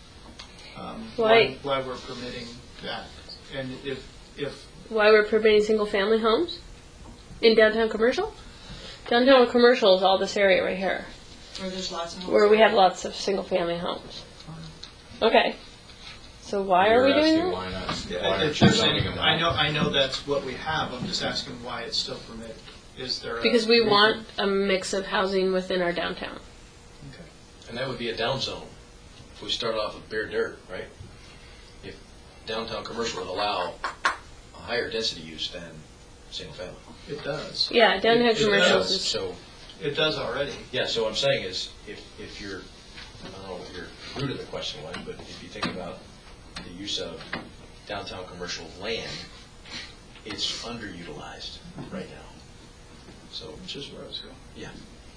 Why- Why we're permitting that. And if Why we're permitting single-family homes in downtown commercial? Downtown commercial is all this area right here, Where there's lots of. where we have lots of single-family homes. Okay. So why are we You're doing asking that? why not? Yeah, Why if aren't you there's zoning any- them I out? know that's what we have, I'm just asking why it's still permitted. Is there a... Because we want a mix of housing within our downtown. Okay. And that would be a down zone. If we start off with bare dirt, right? If downtown commercial would allow a higher density use than single family. It does. Yeah, downtown It commercial does. is. So, It does already. yeah, so what I'm saying is, if you're, I don't know what your root of the question was, but if you think about the use of downtown commercial land, it's underutilized right now. So, Which is where I was going. yeah.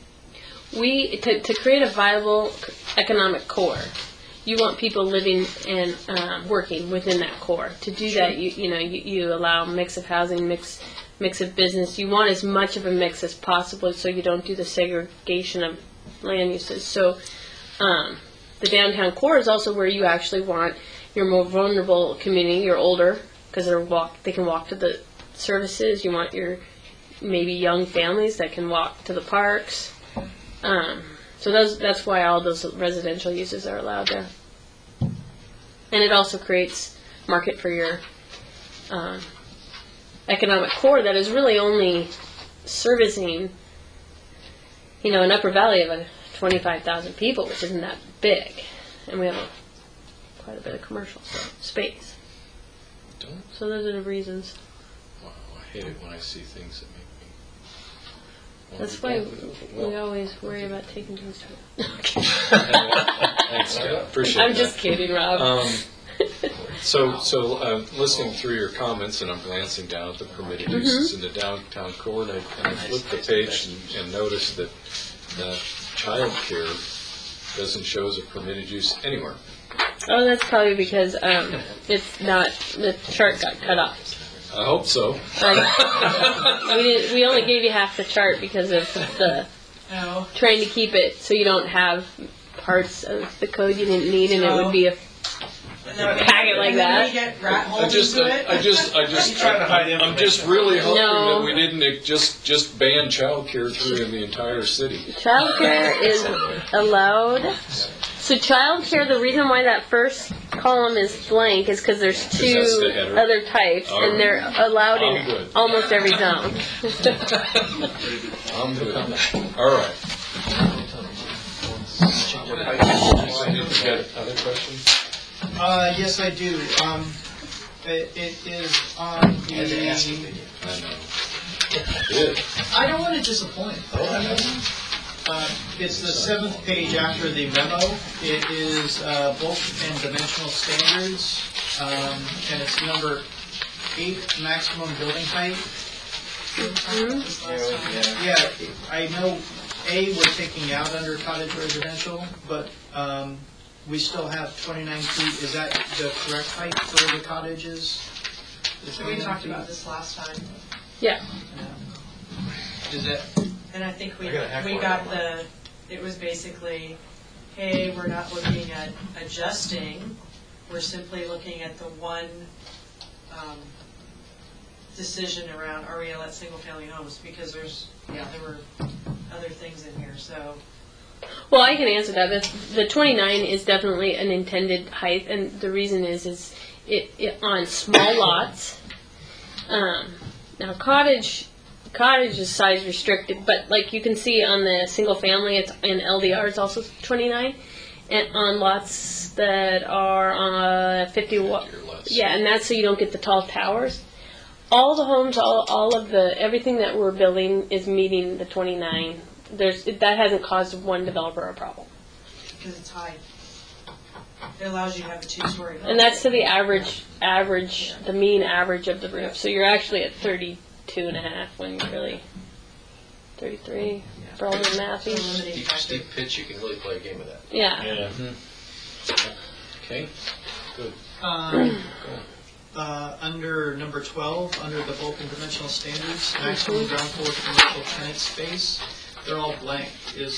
To create a viable economic core, you want people living and working within that core. To do that, you allow a mix of housing, mix of business. You want as much of a mix as possible, so you don't do the segregation of land uses. So, the downtown core is also where you actually want your more vulnerable community, your older, because they can walk to the services. You want your maybe young families that can walk to the parks. So that's why all those residential uses are allowed there. And it also creates market for your economic core that is really only servicing, an upper valley of 25,000 people, which isn't that big. And we have quite a bit of commercial space. Don't. So those are the reasons. Wow, I hate it when I see things that make me. That's why we always worry about taking things to Thanks, Scott. Appreciate I'm that. just kidding, Rob. So listening through your comments, and I'm glancing down at the permitted uses in the downtown core, and I flipped the page and noticed that child care doesn't show as a permitted use anywhere. Oh, that's probably because it's not, the chart got cut off. I hope so. We only gave you half the chart because of the No. trying to keep it so you don't have parts of the code you didn't need, and it would be a Pack it like And then that. we get rat I holes just, into it. I just, trying to hide I'm just information. really hoping No. that we didn't just ban childcare through in the entire city. Childcare is allowed. So childcare, the reason why that first column is blank is because there's that's the two header. other types, All and they're allowed I'm in good. almost every zone. I'm good. All right. You got other questions? Yes, I do. It is on the, I know. Good. I don't want to disappoint. It's the 7th page after the memo. It is bulk and dimensional standards, and it's number 8, maximum building height. Yeah, I know A, we're taking out under cottage residential, but we still have 29 feet. Is that the correct height for the cottages? The So we 29 talked feet? about this last time, Yeah. Is that, and I think we I got a heck of a got lot. it was basically, hey, we're not looking at adjusting, we're simply looking at the one decision around, are we gonna let single-family homes? Because there were other things in here, so. Well, I can answer that. The 29 is definitely an intended height, and the reason is it on small lots. Now cottage is size restricted, but like you can see on the single family, it's in LDR, it's also 29, and on lots that are on 50. Yeah, and that's so you don't get the tall towers. All the homes, all of everything that we're building is meeting the 29. That hasn't caused one developer a problem. Because it's high. It allows you to have a two-story building. And that's to the the mean average of the roof. So you're actually at 32.5 when you're really 33 for all the mathy. Steep pitch, you can really play a game with that. Yeah. Yeah. Okay. Good. under number 12, under the bulk and dimensional standards, maximum ground floor commercial tenant space, they're all blank.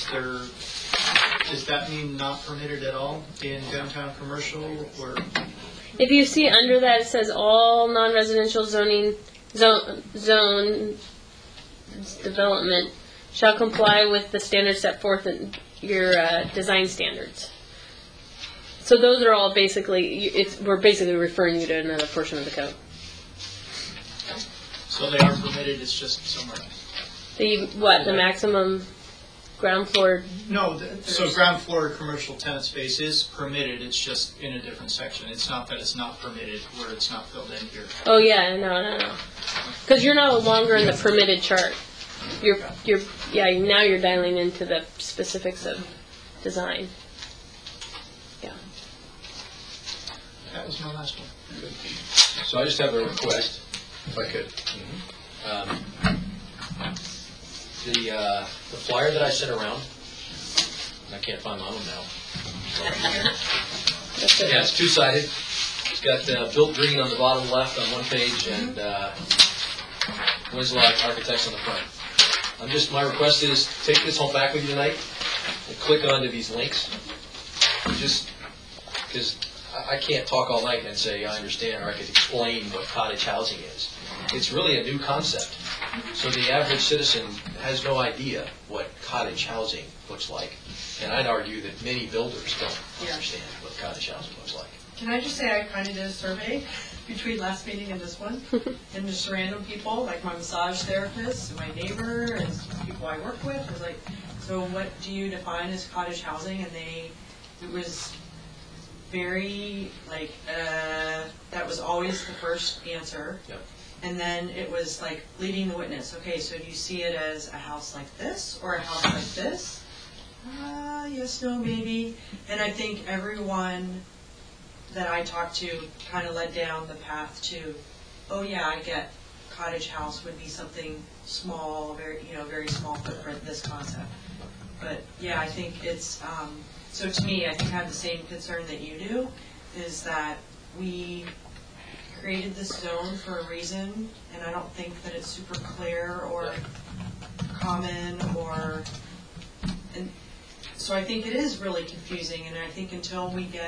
Does that mean not permitted at all in downtown commercial, or? If you see under that, it says all non-residential zone development shall comply with the standards set forth in your design standards. So those are all basically, we're basically referring you to another portion of the code. So they are permitted, it's just somewhere else? The maximum ground floor? No, so ground floor commercial tenant space is permitted, it's just in a different section. It's not that it's not permitted where it's not filled in here. Oh yeah, no. Because you're no longer in the permitted chart. Now you're dialing into the specifics of design. Yeah. That was my last one. So I just have a request, if I could. The flyer that I sent around, I can't find my own now. That's it. Yeah, it's two-sided. It's got Built Green on the bottom left on one page and Winslow Architects on the front. My request is take this home back with you tonight and click onto these links. Just because I can't talk all night and say I understand, or I could explain what cottage housing is. It's really a new concept. So the average citizen has no idea what cottage housing looks like. And I'd argue that many builders don't understand what cottage housing looks like. Can I just say I kind of did a survey between last meeting and this one, and just random people, like my massage therapist, and my neighbor, and people I work with, was like, so what do you define as cottage housing? And it was very, that was always the first answer. Yep. And then it was like leading the witness. Okay, so do you see it as a house like this, or a house like this? Yes, no, maybe. And I think everyone that I talked to kind of led down the path to, oh yeah, I get cottage house would be something small, very small footprint, this concept. But yeah, I think it's, so to me, I think I have the same concern that you do, is that we created this zone for a reason, and I don't think that it's super clear or common and so I think it is really confusing, and I think until we get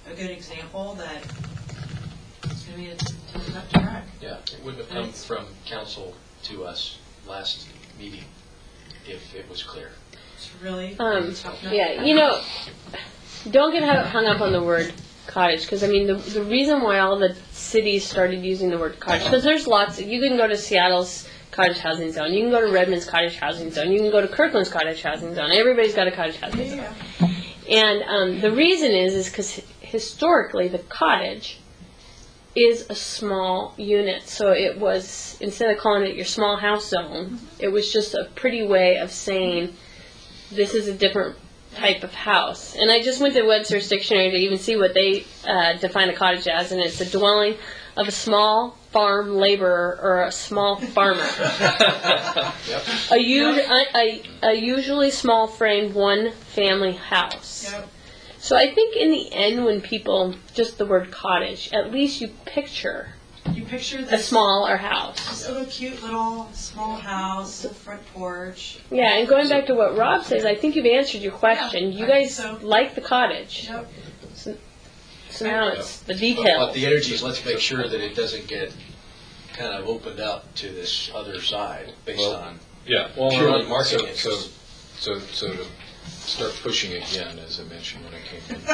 a good example that it's going to be a tough to track. Yeah, it wouldn't have come from council to us last meeting if it was clear. It's really tough nut. Yeah, you know, don't get hung up on the word cottage, because I mean the reason why all the cities started using the word cottage, because there's lots. You can go to Seattle's cottage housing zone, you can go to Redmond's cottage housing zone, you can go to Kirkland's cottage housing zone. Everybody's got a cottage housing zone, and the reason is because historically the cottage is a small unit. So it was, instead of calling it your small house zone, it was just a pretty way of saying this is a different type of house. And I just went to Webster's Dictionary to even see what they define a cottage as, and it's a dwelling of a small farm laborer or a small farmer. A usually small framed one family house. Yep. So I think in the end, when people, just the word cottage, at least you picture You picture a this smaller house. this little cute little small house, little front porch. Yeah, and going back to what Rob says, I think you've answered your question. Yeah, You I guys think so. like the cottage. Yep. So now it's the But details. the energy is, let's make sure that it doesn't get kind of opened up to this other side based Well, on Yeah, well, purely so, marketing so, interests. so to start pushing again, as I mentioned when I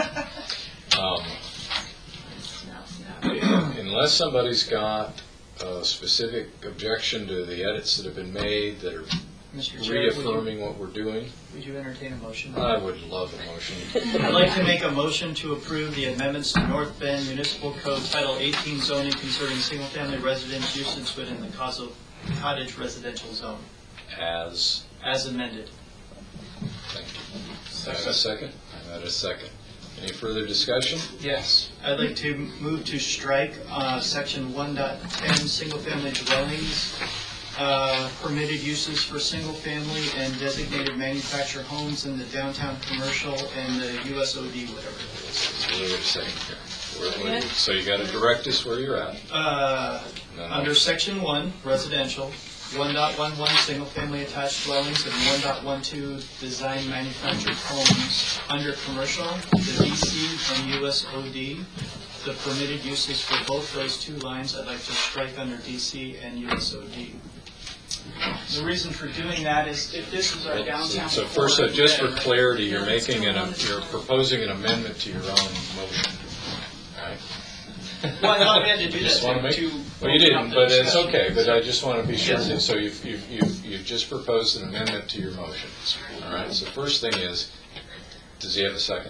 came in. Unless somebody's got a specific objection to the edits that have been made that are Mr. Chair, would reaffirming what we're doing, you entertain a motion? I would love a motion. I'd like to make a motion to approve the amendments to North Bend Municipal Code Title 18 zoning concerning single-family residence uses within the cottage residential zone, As, as amended. thank you. I have a second? I've had a second. Any further discussion? Yes. I'd like to move to strike section 1.10, single-family dwellings, permitted uses for single-family and designated manufactured homes in the downtown commercial and the USOD, whatever it is. Wait a second here. So you got to direct us where you're at. No. Under section 1, residential, 1.11, single-family attached dwellings, and 1.12, design manufactured homes. Under commercial, the DC and USOD, the permitted uses for both those two lines, I'd like to strike under DC and USOD. The reason for doing that is if this is our downtown. So first, just for clarity, you're proposing an amendment to your own motion, right? Well, I thought we had to do Just that want to make, to. well, you didn't, but it's discussion. okay, but I just want to be sure. Yes. that- So you've just proposed an amendment to your motion, all right? So first thing is, does he have a second?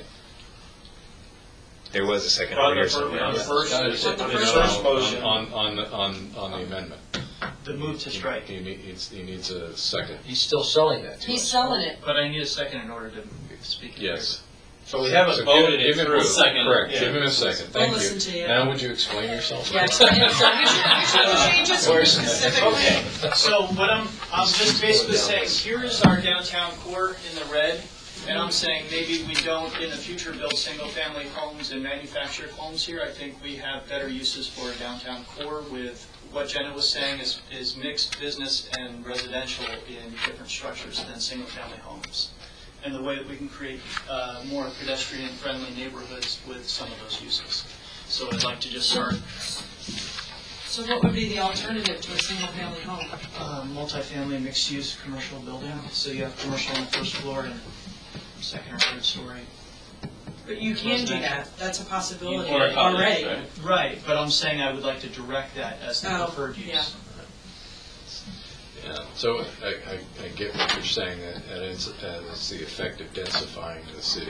There was a second On over the here somewhere. first first motion. On the amendment. The move to strike. He needs a second. He's still selling that to us. He's selling it. But I need a second in order to speak. Yes. So we haven't So voted give it him through. a second. Correct, Yeah. give him a second, We'll thank listen to you. you. Now would you explain yourself? Yeah, so you should change it to specifically. Okay, so what I'm just basically saying, here is our downtown core in the red, and I'm saying maybe we don't in the future build single-family homes and manufactured homes here. I think we have better uses for a downtown core with what Jenna was saying is mixed business and residential in different structures than single-family homes. And the way that we can create more pedestrian-friendly neighborhoods with some of those uses. So I'd like to just start So what would be the alternative to a single-family home? multifamily mixed-use commercial building. So you have commercial on the first floor and second or third story. But you can do that. That's a possibility Or a cottage, already. right? Right, but I'm saying I would like to direct that as the Oh, preferred use. yeah. Yeah, so I get what you're saying, that it's the effect of densifying the city.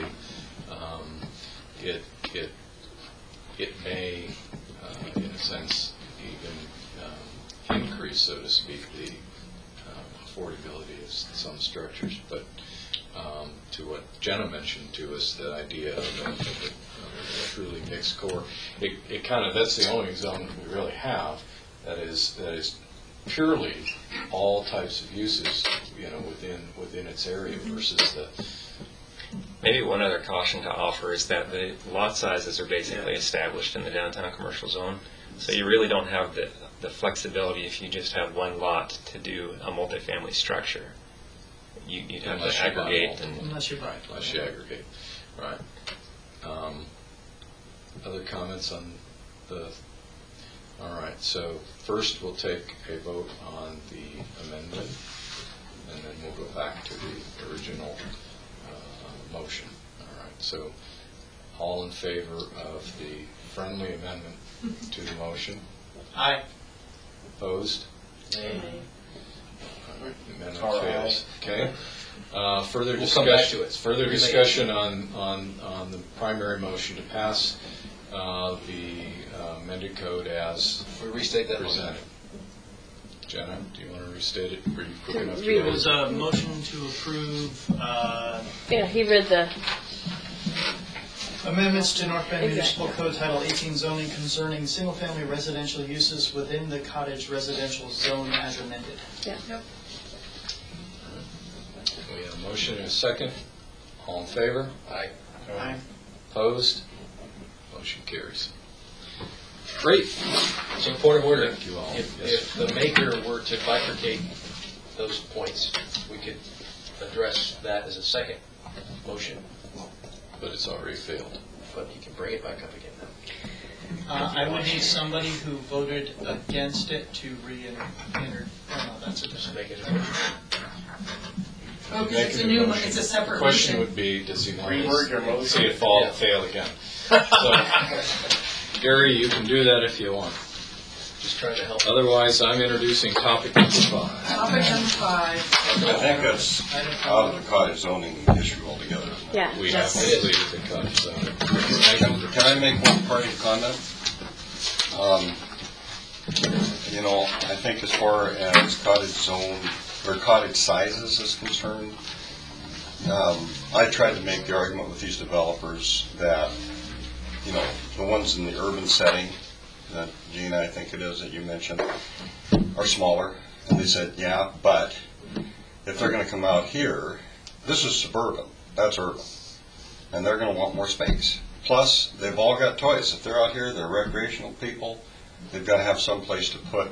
It may, in a sense, even increase, so to speak, the affordability of some structures. But to what Jenna mentioned to us, the idea of a truly mixed core, it kind of, that's the only zone we really have that is purely all types of uses, within its area versus the. Maybe one other caution to offer is that the lot sizes are basically established in the downtown commercial zone. So you really don't have the flexibility if you just have one lot to do a multifamily structure. You'd have Unless to you buy aggregate multiple. and Unless you're Unless you aggregate, right. other comments on the, all right, so first we'll take a vote on the amendment, and then we'll go back to the original motion. All right, so all in favor of the friendly amendment to the motion? Aye. Opposed? Nay. All right, the amendment All fails. Okay. Further We'll come back discussion. to it. Further Remake. discussion on the primary motion to pass the amended code as We restate that motion. presented. Jenna, do you want to restate it? Were you quick enough Read It to was a motion to approve Yeah, he read the, amendments to North Bend Exactly. Municipal Code Title 18 zoning concerning single-family residential uses within the cottage residential zone as amended. yeah. We have a motion and a second. All in favor? Aye. Aye. Opposed? Motion carries. Great. So point of order, Thank you all. if Yes, the maker were to bifurcate those points, we could address that as a second motion, But it's already failed. but you can bring it back up again now. I would need somebody who voted against it to re-enter. Oh, no, that's a Just different. make it. Oh, because it's a new, it's a separate The question motion. would be, does he want Reword your to motion. see it fail again? So, Gary, you can do that if you want. Just trying to help. Otherwise, I'm introducing topic number 5. Topic number 5. I think that's out of the cottage zoning issue altogether. Yeah. We have Yes. completed the cottage zone. Can I make one parting comment? I think as far as cottage zone, or cottage sizes is concerned, I tried to make the argument with these developers that, the ones in the urban setting, that Gina, I think it is, that you mentioned, are smaller. And they said, yeah, but if they're going to come out here, this is suburban, that's urban, and they're going to want more space. Plus, they've all got toys. If they're out here, they're recreational people. They've got to have some place to put,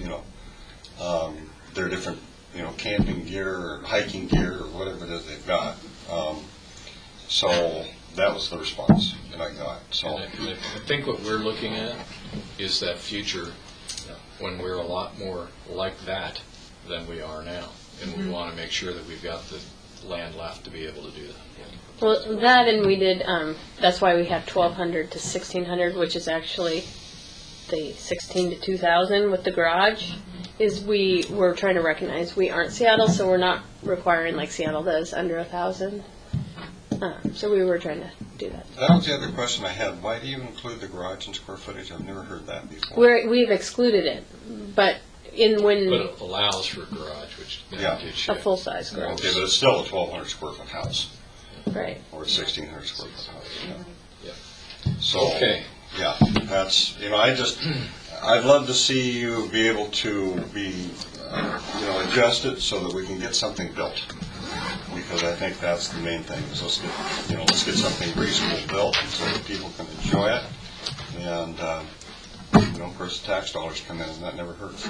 their different, camping gear or hiking gear or whatever it is they've got. So that was the response that I got. So And I think what we're looking at is that future when we're a lot more like that than we are now. And we want to make sure that we've got the land left to be able to do that. Well, that and we did, that's why we have 1,200 to 1,600, which is actually the 16 to 2,000 with the garage, is we were trying to recognize we aren't Seattle, so we're not requiring like Seattle does under 1,000. So we were trying to do that. that was the other question I had. Why do you include the garage in square footage? I've never heard that before. We've excluded it, but But when it allows for a garage, which Yeah. gives a you. full-size garage, Okay, but it's still a 1,200 square foot house, right? or a 1,600 square foot house. Yeah. So, Okay. yeah, that's, I'd love to see you be able to be, adjust it so that we can get something built. Because I think that's the main thing, is let's get something reasonable built so that people can enjoy it. And, of course, tax dollars come in, and that never hurts.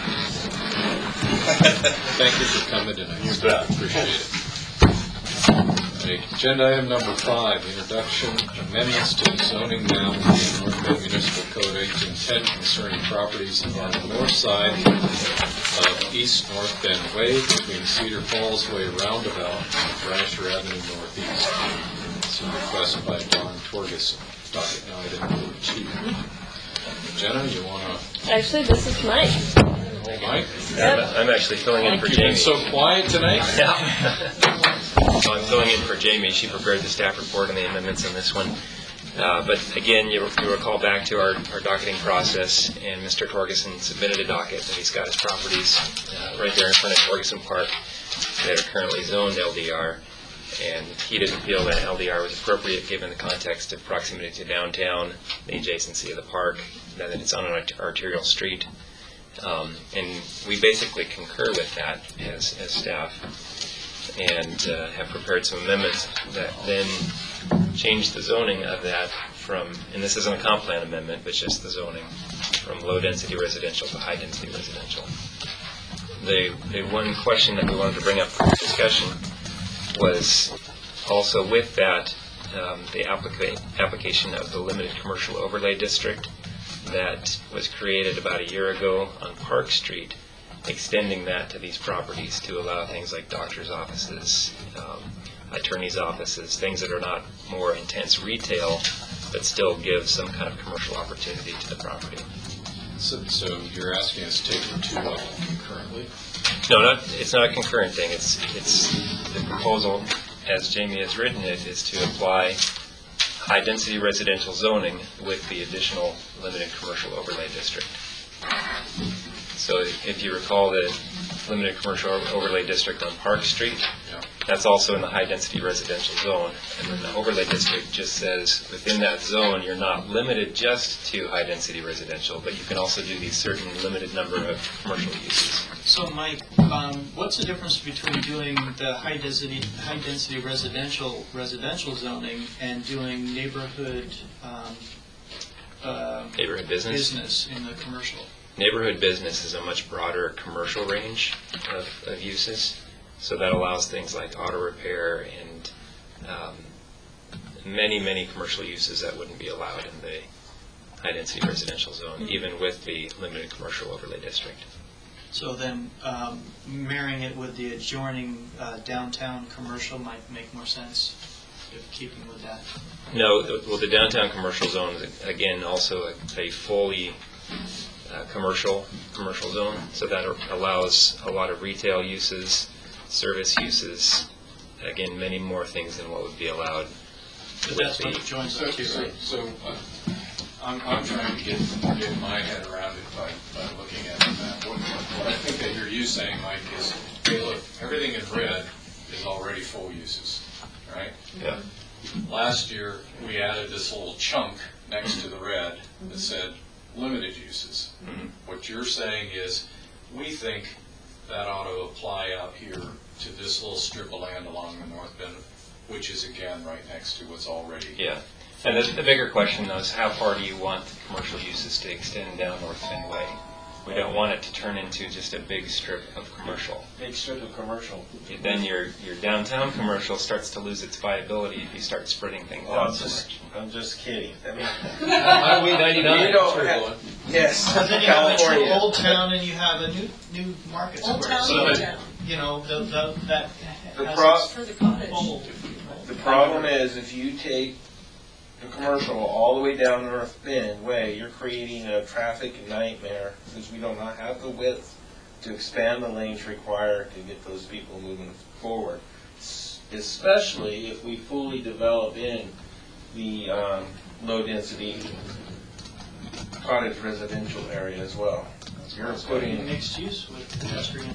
Thank you for coming tonight. You bet. Appreciate it. Okay, agenda item number 5, introduction amendments to the zoning map in North Bend Municipal Code 1810 concerning properties on the north side of East North Bend Way between Cedar Falls Way roundabout and Thrasher Avenue Northeast. It's a request by Don Torgerson. Docket item number 2. Jenna, you want to Actually, this is mine. hold mic? I'm actually filling in for You've been Jamie. so quiet tonight? So I'm filling in for Jamie. She prepared the staff report and the amendments on this one. But again, you recall back to our docketing process, and Mr. Torgerson submitted a docket that he's got his properties right there in front of Torgerson Park that are currently zoned LDR. And he didn't feel that LDR was appropriate given the context of proximity to downtown, the adjacency of the park, that it's on an arterial street. And we basically concur with that as staff, and have prepared some amendments that then change the zoning of that from, and this isn't a comp plan amendment, but just the zoning, from low-density residential to high-density residential. The one question that we wanted to bring up for discussion was also with that, the application of the limited commercial overlay district that was created about a year ago on Park Street, extending that to these properties to allow things like doctor's offices, attorney's offices, things that are not more intense retail, but still give some kind of commercial opportunity to the property. So you're asking us to take the two of them concurrently? No, it's not a concurrent thing. It's the proposal, as Jamie has written it, is to apply high-density residential zoning with the additional limited commercial overlay district. So if you recall the limited commercial overlay district on Park Street, that's also in the high-density residential zone. And then the overlay district just says within that zone, you're not limited just to high-density residential, but you can also do these certain limited number of commercial uses. So Mike, what's the difference between doing the high density residential zoning and doing neighborhood business in the commercial? Neighborhood business is a much broader commercial range of uses, so that allows things like auto repair and many commercial uses that wouldn't be allowed in the high-density residential zone, even with the limited commercial overlay district. So then marrying it with the adjoining downtown commercial might make more sense, if keeping with that. No, well, the downtown commercial zone is, again, also a fully commercial zone, so that allows a lot of retail uses, service uses, again, many more things than what would be allowed. But that's what joins up to, right? So I'm trying to get my head around it by looking at that. What I think I hear you saying, Mike, is, hey, look, everything in red is already full uses, right? Yeah. Last year, we added this little chunk next to the red that said limited uses. Mm-hmm. What you're saying is, we think that ought to apply out here to this little strip of land along the North Bend, which is again right next to what's already. Yeah. And the bigger question, though, is how far do you want commercial uses to extend down North Bend Way? We don't want it to turn into just a big strip of commercial. Big strip of commercial. Then your downtown commercial starts to lose its viability if you start spreading things out so much. I'm just kidding. I mean, Highway 99. you don't have, yes, And then you have a true California. old town, and you have a new market Old square. Town, So Old that, Town. you know, that The has pro- its For the cottage. old. The problem is if you take the commercial all the way down North Bend Way, you're creating a traffic nightmare because we do not have the width to expand the lanes required to get those people moving forward. Especially if we fully develop in the low-density cottage residential area as well. You're putting Mixed use with pedestrian.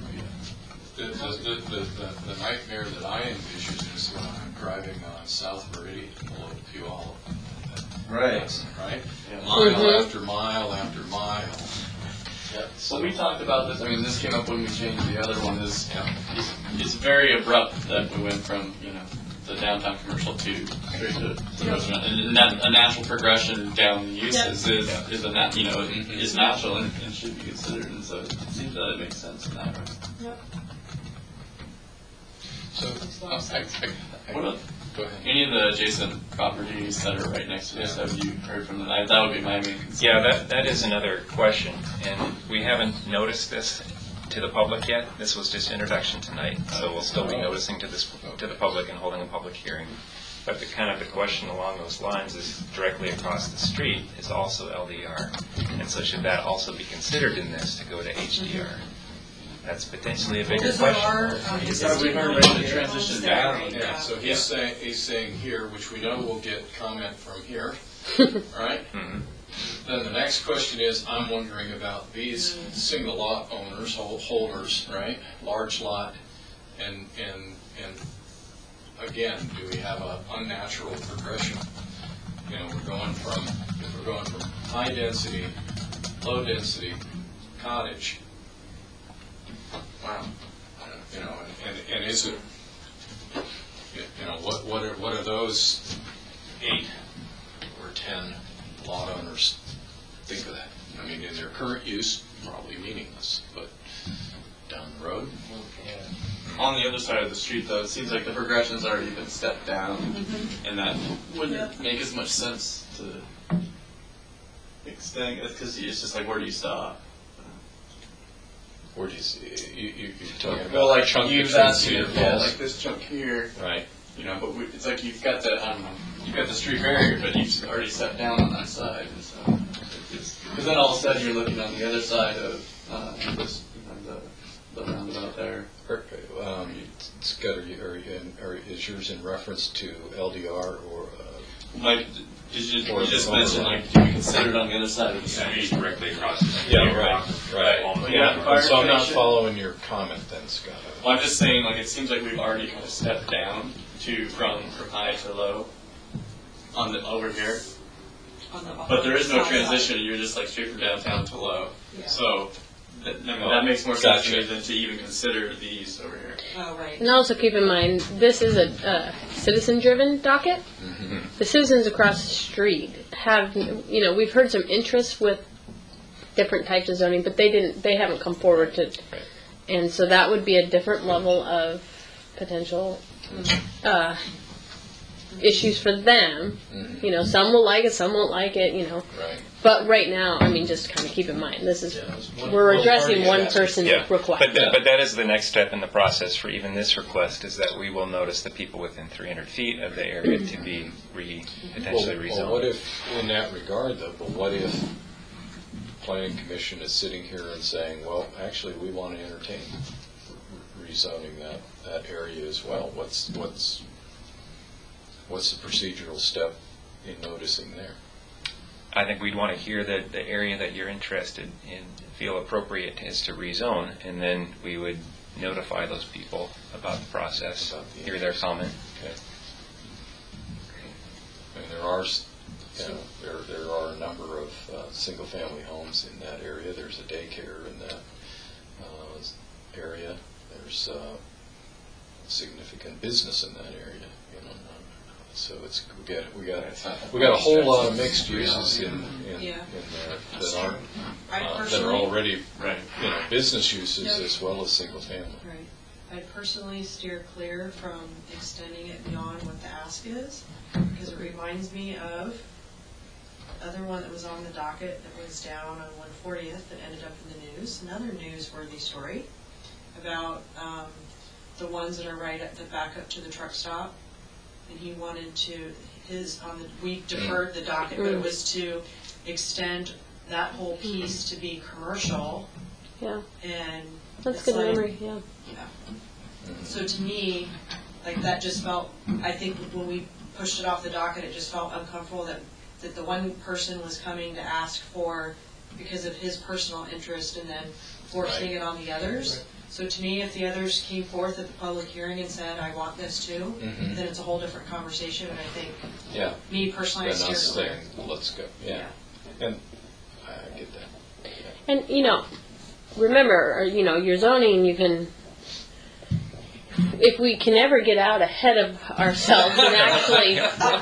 The nightmare that I envision is when I'm driving on South Meridian below Puyallup. right. Right? Mile after mile after mile. So we talked about this, I mean, this came up when we changed the other one, is it's very abrupt that we went from, the downtown commercial to straight to resident. And a natural progression down the uses is natural and should be considered, and so it seems that it makes sense in that way. Yep. So, What about go ahead. any of the adjacent properties that are right next to this? Have you heard from them? That would be my main concern. Yeah, that is another question, and we haven't noticed this to the public yet. This was just introduction tonight, so we'll still be noticing to the public and holding a public hearing. But the question along those lines is directly across the street is also LDR, and so should that also be considered in this to go to HDR? That's potentially a bigger Because there question. are existing we're homes ready to there, transition homes down. there. Yeah, so he's saying here, which we know we'll get comment from here, right? Mhm. Then the next question is, I'm wondering about these single lot owners, holders, right? Large lot, and again, do we have an unnatural progression? If we're going from high density, low density, cottage. Wow. And is it, what are those 8 or 10 lot owners think of that? I mean, in their current use, probably meaningless, but down the road? on the other side of the street, though, it seems like the progression's already been stepped down, and that wouldn't make as much sense to extend, because it's just like, where do you stop? Where do you see, you're talking about? Well, like, chunk you've between asked Cedar me, yeah, Falls? like this chunk here, Right. you know, but it's like you've got the, I don't know, you've got the street barrier, but you've already stepped down on that side, and so, because then all of a sudden you're looking on the other side of, this, you know, the roundabout there. Scott, or is yours in reference to LDR or? Like, you just mentioned, like, do we consider it on the other side of the Yeah, he's street? directly across the street. Yeah, right. Well, yeah, So I'm not clarification. following your comment then, Scott. Well, I'm just saying, like, it seems like we've already kind of stepped down from high to low on the, over here. But there is no transition, you're just like straight from downtown to low. Yeah. So, that makes more sense to me Gotcha. than to even consider these over here. Oh, right. And also keep in mind, this is a citizen-driven docket. The citizens across the street have, you know, we've heard some interest with different types of zoning, but they haven't come forward to, and so that would be a different level of potential issues for them. You know, some will like it, some won't like it, you know. Right. But right now, I mean, just kind of keep in mind, this is, one we're party addressing one has it. person's Yeah, request. but that is the next step in the process for even this request, is that we will notice the people within 300 feet of the area to be potentially rezoned. Well, what if, in that regard though, but what if planning commission is sitting here and saying, well, actually, we want to entertain rezoning that area as well? What's the procedural step in noticing there? I think we'd want to hear that the area that you're interested in, feel appropriate is to rezone, and then we would notify those people about the process, About the hear their comment. Okay. And there are a number of single-family homes in that area. There's a daycare in that area. There's significant business in that area. You know, so it's we got a whole lot of mixed uses in Yeah. there that aren't I that are personally, already business uses Yep. as well as single family. right, I personally steer clear from extending it beyond what the ask is, because it reminds me of the other one that was on the docket that was down on 140th that ended up in the news, another newsworthy story about the ones that are right at the back up to the truck stop. And he wanted to, we deferred the docket, but it was to extend that whole piece to be commercial, Yeah, and that's it's good like, memory, yeah. So to me, like, that just felt, I think when we pushed it off the docket, it just felt uncomfortable that the one person was coming to ask for, because of his personal interest, and then forcing it on the others. So to me, if the others came forth at the public hearing and said, I want this too, then it's a whole different conversation, and I think, me personally, I And steer us clear. saying, well, let's go. Yeah. And I get that. And, you know, remember, you know, your zoning, you can, if we can ever get out ahead of ourselves and actually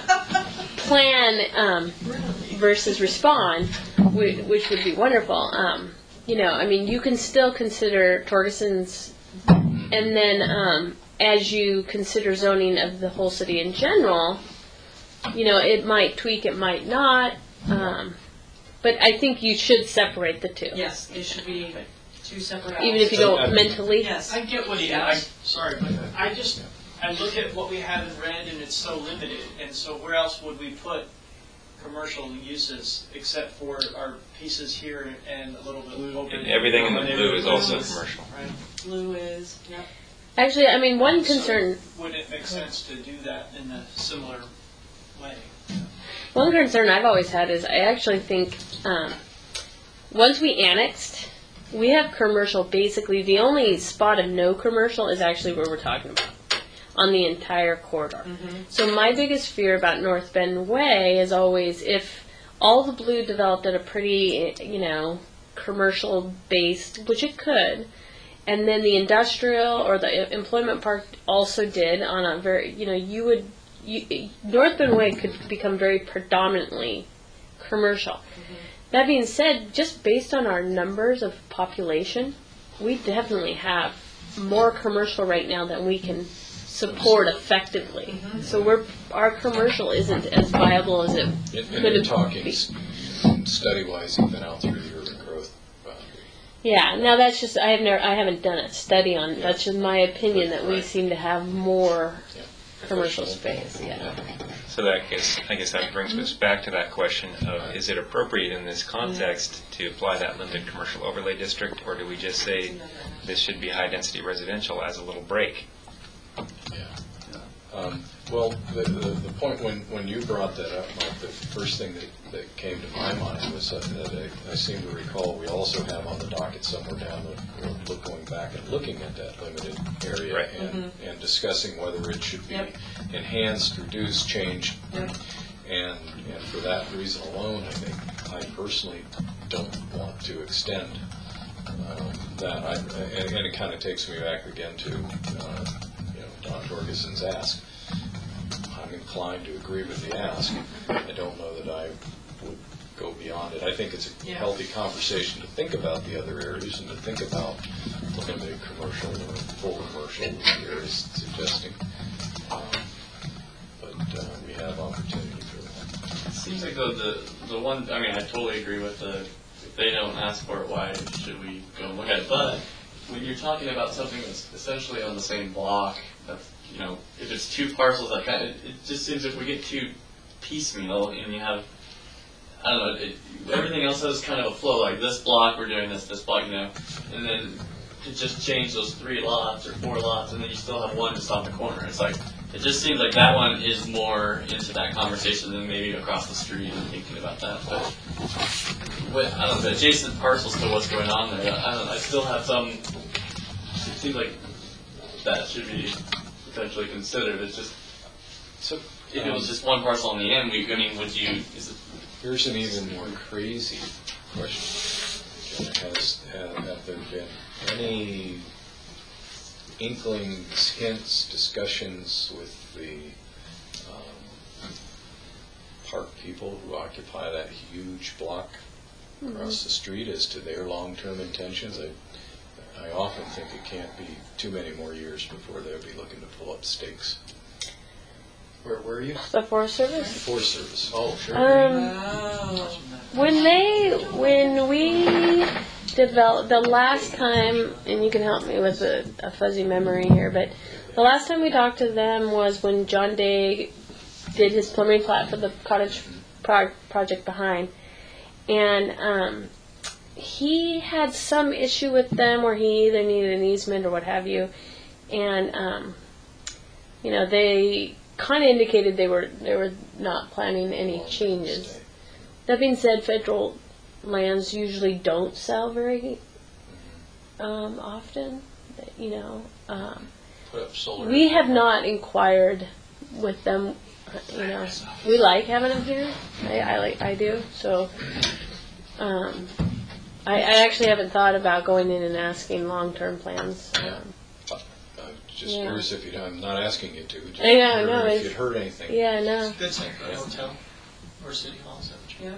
plan versus respond, which would be wonderful. You know, I mean, you can still consider Torgeson's, and then as you consider zoning of the whole city in general, you know, it might tweak, it might not, but I think you should separate the two. Yes, they should be two separate. Even if you don't mentally. Yes. I get what he asked, sorry, but I look at what we have in red and it's so limited, and so where else would we put commercial uses except for our pieces here and a little bit over. And everything in the blue is also commercial. Right. Blue is, yep. Actually, I mean, one concern, So would it make sense to do that in a similar way? one concern I've always had is I actually think once we annexed, we have commercial. Basically, the only spot of no commercial is actually where we're talking about on the entire corridor. So my biggest fear about North Bend Way is always if all the blue developed at a pretty, you know, commercial based, which it could, and then the industrial or the employment park also did on a very, you know, North Bend Way could become very predominantly commercial. That being said, just based on our numbers of population, we definitely have more commercial right now than we can support effectively. So our commercial isn't as viable as it And could you're have talking been. study-wise, even out through the urban growth boundary. Yeah, now that's just, I haven't done a study on, that's just my opinion that we seem to have more commercial space, yeah. So I guess that brings us back to that question of, is it appropriate in this context to apply that limited commercial overlay district, or do we just say this should be high-density residential as a little break? Well, the point when you brought that up, Mike, the first thing that came to my mind was that I seem to recall we also have on the docket somewhere down the road going back and looking at that limited area Right. and discussing whether it should be enhanced, reduced, changed. And for that reason alone, I think I personally don't want to extend that. And it kind of takes me back again to Don Torgeson's ask. I'm inclined to agree with the ask. I don't know that I would go beyond it. I think it's a healthy conversation to think about the other areas and to think about limited commercial or full commercial, as you're suggesting. But we have opportunity for that. It seems like the one, I mean, I totally agree with if they don't ask for it, why should we go and look at it? But when you're talking about something that's essentially on the same block, that's, if it's two parcels, that kind of, it just seems if we get too piecemeal and you have, I don't know, everything else has kind of a flow, like this block, we're doing this block, and then to just change those 3 lots or 4 lots, and then you still have one just on the corner. It's like, it just seems like that one is more into that conversation than maybe across the street and thinking about that. But I don't know, the adjacent parcels to what's going on there, I don't know, I still have some, it seems like that should be potentially considered. It's just, So, if it was just one parcel on the end, here's an even more crazy question. Have there been any inklings, hints, discussions with the park people who occupy that huge block across the street as to their long-term intentions? I often think it can't be too many more years before they'll be looking to pull up stakes. Where were you? The Forest Service? Forest Service. Oh, sure. When we developed, the last time, and you can help me with a fuzzy memory here, but the last time we talked to them was when John Day did his preliminary plat for the cottage project behind. And he had some issue with them where he either needed an easement or what have you. And, they kind of indicated they were not planning any changes. That being said, federal lands usually don't sell very often. Put up solar. We have not inquired with them. We like having them here. I do. So, I actually haven't thought about going in and asking long-term plans. Just curious if I'm not asking you to. Just if you'd heard anything. Yeah, no. Good thing for a hotel or city hall, is that what you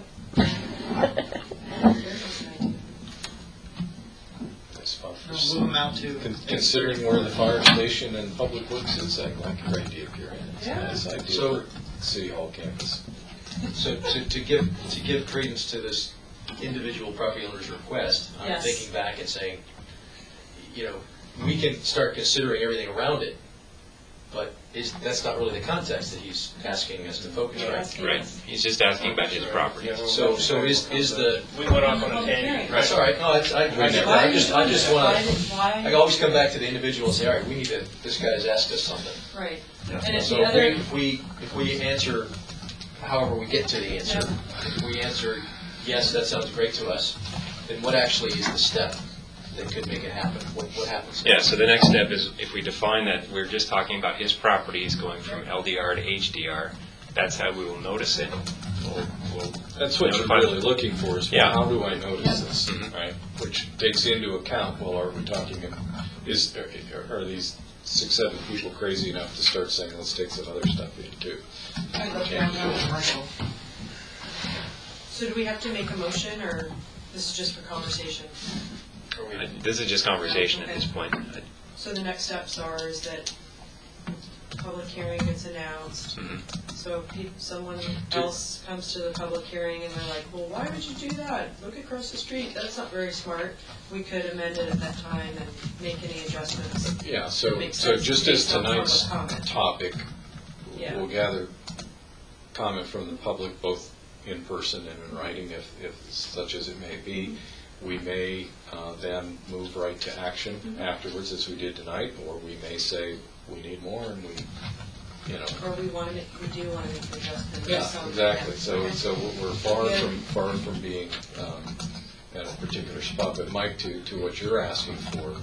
That's fun. move them out to? Considering where the fire station and public works is, I like a great idea here. It's a nice idea for City Hall campus. So to give credence to this individual property owner's request, I'm Yes. thinking back and saying, we can start considering everything around it, but that's not really the context that he's asking us to focus on. Right. He's just asking about his property. So is the, We went off on a tangent. that's all right, no, I just want to, I always come back to the individual and say, all right, this guy's asked us something. Right. And if So the other, if we answer, however we get to the answer, if we answer, yes, that sounds great to us, then what actually is the step that could make it happen? What happens? Yeah, so the next step is if we define that we're just talking about his properties going from LDR to HDR, that's how we will notice it. We'll That's what you're notify really them. looking for is, Yeah. how do I notice this, Mhm. right? Which takes into account, well, are we talking, are these 6-7 people crazy enough to start saying, let's take some other stuff in too? I love downtown commercial. So do we have to make a motion, or this is just for conversation? This is just conversation at this point. So the next steps are is that public hearing gets announced. So if someone else comes to the public hearing and they're like, well, why would you do that? Look across the street, that's not very smart. We could amend it at that time and make any adjustments. Yeah, so Makes so sense just as based on tonight's public comment. topic, Yeah. we'll gather comment from the public, both in person and in writing, if such as it may be. We may then move right to action afterwards, as we did tonight, or we may say we need more, and we, you know. Or we do want to make adjustments. Yeah, So, exactly. yeah. So Okay. so we're far Yeah. from being at a particular spot. But Mike, to what you're asking for,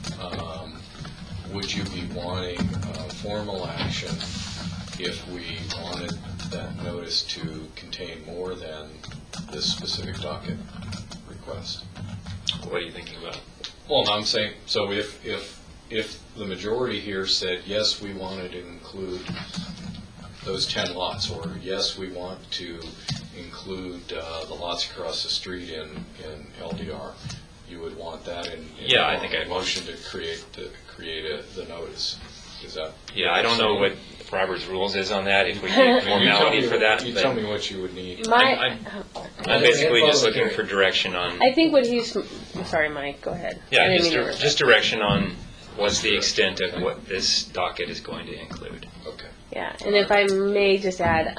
would you be wanting formal action if we wanted that notice to contain more than this specific docket request? What are you thinking about? Well, I'm saying, so if the majority here said, yes, we wanted to include those 10 lots, or yes, we want to include the lots across the street in LDR, you would want that in Yeah, I think I'd want- motion to create the notice. Is that? Yeah, I don't know what Robert's rules is on that, if we need formality for that. You but tell me what you would need. I'm basically just looking for direction on, I think what he's, sorry, Mike, go ahead. I yeah, didn't mean to interrupt. just direction on what's the extent of what this docket is going to include. Okay. Yeah, and if I may just add,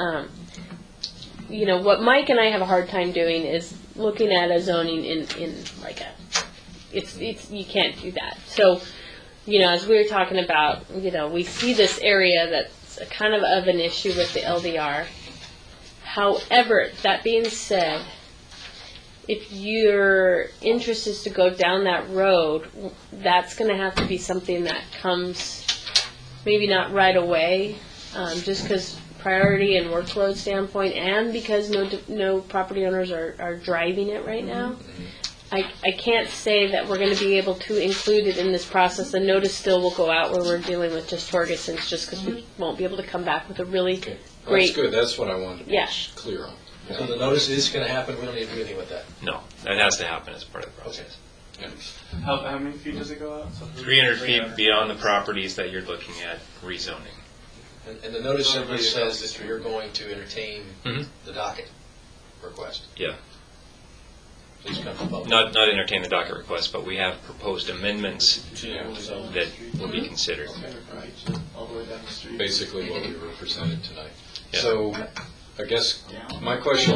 you know, what Mike and I have a hard time doing is looking at a zoning in like a, it's, you can't do that. So, you know, as we were talking about, you know, we see this area that's kind of an issue with the LDR. However, that being said, if your interest is to go down that road, that's going to have to be something that comes maybe not right away, just because priority and workload standpoint, and because no property owners are driving it right now. I can't say that we're going to be able to include it in this process. The notice still will go out where we're dealing with just Torgeson's, just because we won't be able to come back with a really Okay. great. That's good. That's what I wanted to be Yeah. clear on. So the notice is going to happen, we don't need to do anything with that. No, that has to happen as part of the process. Yeah. How many feet does it go out? So 300 feet beyond the properties that you're looking at rezoning. And the notice simply says that you're going to entertain Mhm. the docket request. Yeah. Please come to public. Not entertain the docket request, but we have proposed amendments that will be considered. all the way down the street. Basically what we were presented tonight. Yeah. So I guess my question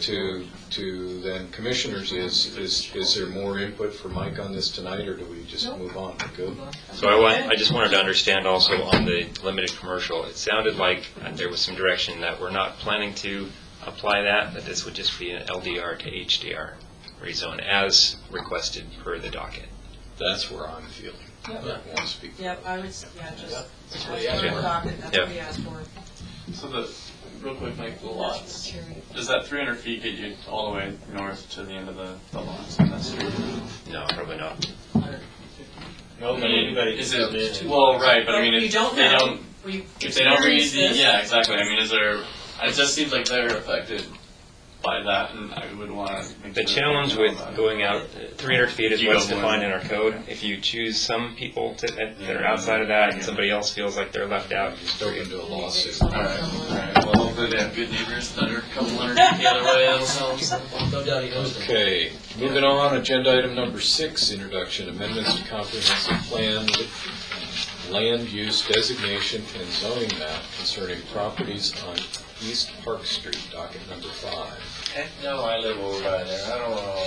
to then commissioners is there more input for Mike on this tonight, or do we just move on? Good? So I just wanted to understand also on the limited commercial, it sounded like there was some direction that we're not planning to apply that this would just be an LDR to HDR rezone as requested per the docket. That's where I'm feeling. Yep. I want to speak. Yep, I would, just That's what he ask asked for for. a docket, that's what we asked for. So real quick, Mike, the lots. Does that 300 feet get you all the way north to the end of the lots on that street? No, probably not. No, but anybody Is can come in. it, well, right, but I mean, You if don't they know. don't, We've if they don't read experienced the, this. yeah, exactly. I mean, is there, it just seems like they're affected by that, and I would want to. The challenge with going out 300 feet is You what's go defined more. in our code. If you choose some people that are outside of that and somebody else feels like they're left out, Just open to a lawsuit. All right. Well, hopefully they have good neighbors that are a couple hundred feet the other way. That'll help. No doubt he knows that. Okay, moving on, agenda item number 6, introduction amendments to comprehensive plan, land use designation and zoning map concerning properties on East Park Street, docket number 5. Heck no, I live over by there. I don't want all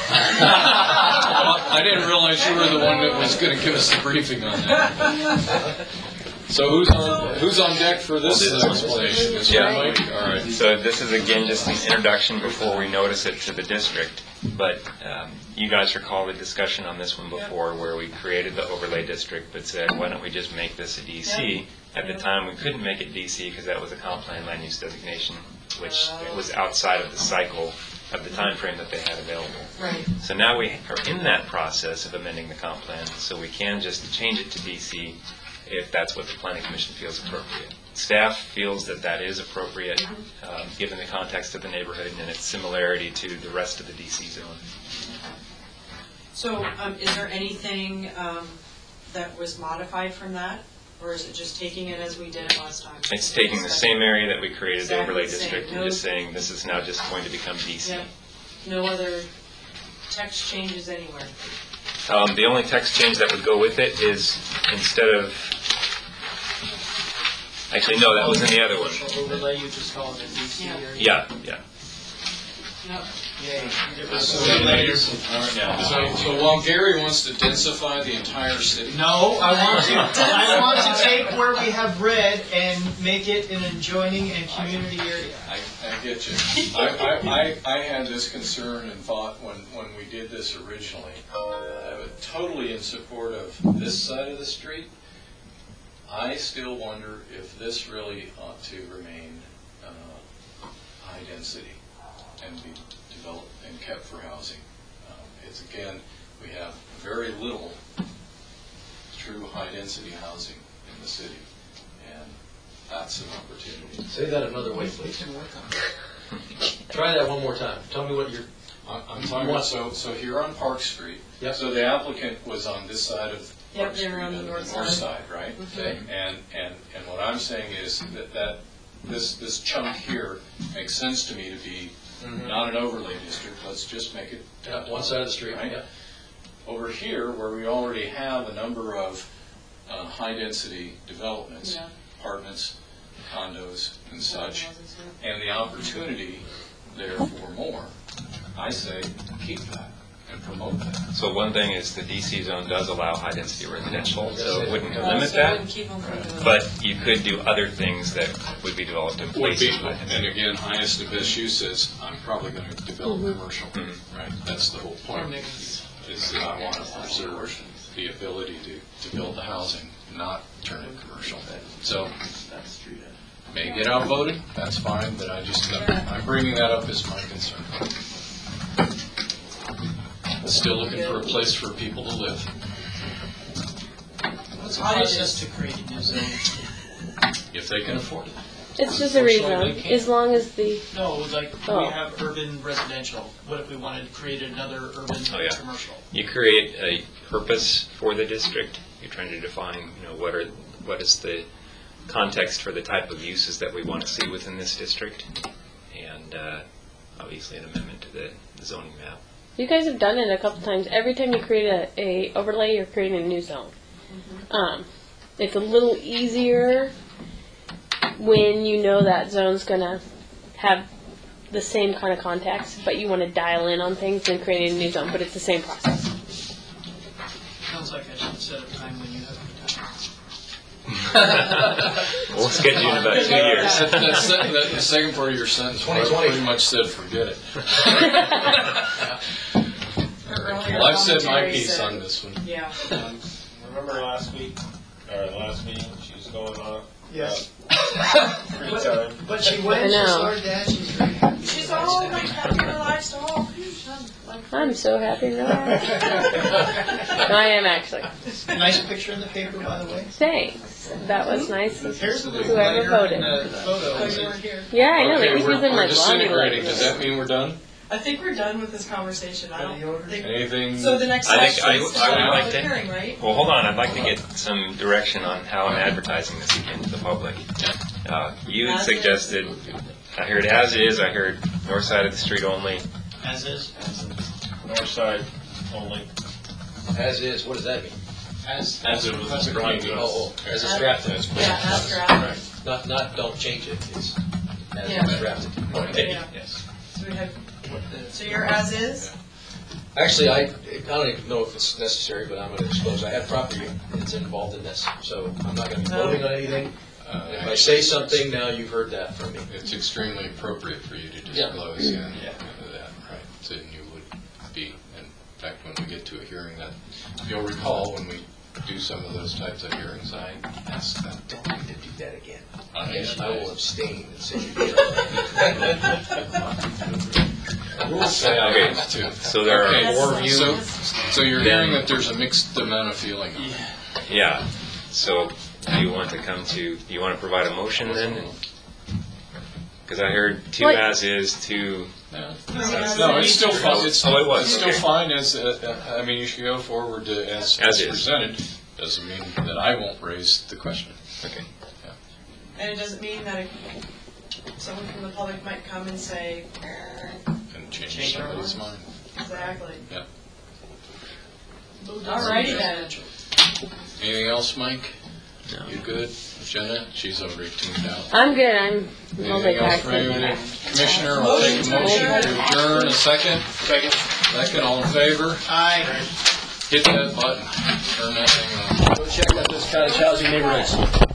that. I didn't realize you were the one that was going to give us the briefing on that. So who's on deck for this explanation? Is Yeah. Mike? All right. So this is again just an introduction before we notice it to the district. But you guys recall the discussion on this one before where we created the overlay district but said, why don't we just make this a DC? At the time, we couldn't make it DC because that was a comp plan land use designation, which was outside of the cycle of the time frame that they had available. Right. So now we are in that process of amending the comp plan, so we can just change it to DC if that's what the planning commission feels appropriate. Staff feels that that is appropriate, given the context of the neighborhood and its similarity to the rest of the DC zone. So, is there anything that was modified from that? Or is it just taking it as we did it last time? It's taking the same area that we created, the Exactly overlay the same. district, and No- just saying, this is now just going to become DC. Yep. No other text changes anywhere? The only text change that would go with it is instead of, actually, no, that was in the other one. Overlay, you just call it a DC Yeah. area? Yeah, yeah. Yep. Yay. So while Gary wants to densify the entire city. No, I want to take where we have red and make it an adjoining and community area. I get you. I had this concern and thought when we did this originally, I was totally in support of this side of the street. I still wonder if this really ought to remain high density and be developed and kept for housing. It's again, we have very little true high density housing in the city, and that's an opportunity. Say that another way, please. Try that one more time. Tell me what you're... I'm talking about, so here on Park Street, Yep. so the applicant was on this side of Yep, Park they Street, were on the on the north north side. side, right? Okay. And what I'm saying is that this chunk here makes sense to me to be not an overlay district, let's just make it. Yeah, one side of the street, Right. yeah. Over here, where we already have a number of high-density developments, Yeah. apartments, condos, and such, and the opportunity there for more, I say keep that and promote that. So one thing is the DC zone does allow high-density residential, so it wouldn't So limit I that. wouldn't keep them from doing But you could do other things that would be developed in Would be, places. and again, highest and best use is, I'm probably going to develop commercial, Mhm. right? That's the whole point, is that I want to preserve the ability to build the housing, not turn it commercial. So, may get outvoted, that's fine, but I'm bringing that up as my concern. Still looking for a place for people to live. What's the process to create a new zone? If they can afford it. It's just a Unfortunately, they rezone, can't. as long as the, No, like, Oh. we have urban residential. What if we wanted to create another urban Oh, yeah. commercial? You create a purpose for the district. You're trying to define, what is the context for the type of uses that we want to see within this district, and obviously an amendment to the zoning map. you guys have done it a couple times. Every time you create a overlay, you're creating a new zone. It's a little easier when you know that zone's gonna have the same kind of context, but you want to dial in on things than creating a new zone, but it's the same process. Sounds like I should set a time when you have time. We'll schedule in about 2 years. The second part of your sentence 2020. pretty much said, forget it. Earlier Well, I've said my commentary piece said- on this one. Yeah. Remember last week, or last meeting, she was going on? Yes. Free time. But she I went, she know. started that, she's very happy. She's all like happy and relaxed, all. I'm so happy now. I am actually. Nice picture in the paper, by the way. Thanks. That was nice. Here's the Whoever later voted. in the photo. Oh, you weren't here. Yeah, I know. Okay, Maybe we're she's in my disintegrating. Does that mean we're done? I think we're done with this conversation. I don't think. Anything? So the next I think section I is would the like public to- hearing, right? Well, hold on, I'd like to get some direction on how I'm advertising this again to the public. You had As is. suggested, I heard as is, I heard north side of the street only, As is. North side only. As is, what does that mean? As it was drawn to us. Oh, as it's drafted. Yeah, as drafted. Not don't change it, it's as Yeah. it's drafted. Yeah. yes. So we have, so you're as is? Actually, I don't even know if it's necessary, but I'm going to disclose, I have property that's involved in this, so I'm not going to be voting on anything. If I say something, now you've heard that from me. It's extremely appropriate for you to Yeah. disclose that, right? So you would be, in fact, when we get to a hearing, that you'll recall when we do some of those types of hearings, I asked that. Don't need to do that again. Yes, I will abstain and say you Rules say I Okay, have to. so there are Okay, four views. So you're hearing that there's a mixed amount of feeling on it. Yeah, so do you want to provide a motion then? Because I heard two What? as is, two, No, it's still fine. Oh, it was, It's still okay. fine as, I mean, you should go forward to as As is. presented. Doesn't mean that I won't raise the question. Okay. And it doesn't mean that someone from the public might come and say, And change somebody's mind. exactly. Yep. Alrighty then. Anything else, Mike? No. You good? Jenna? She's already tuned out. I'm good. I'm Anything else from any Commissioner? I'll take a motion to adjourn. A second? Second, all in favor? Aye. Hit that button. Turn that thing on. Go check out those cottage housing neighborhoods.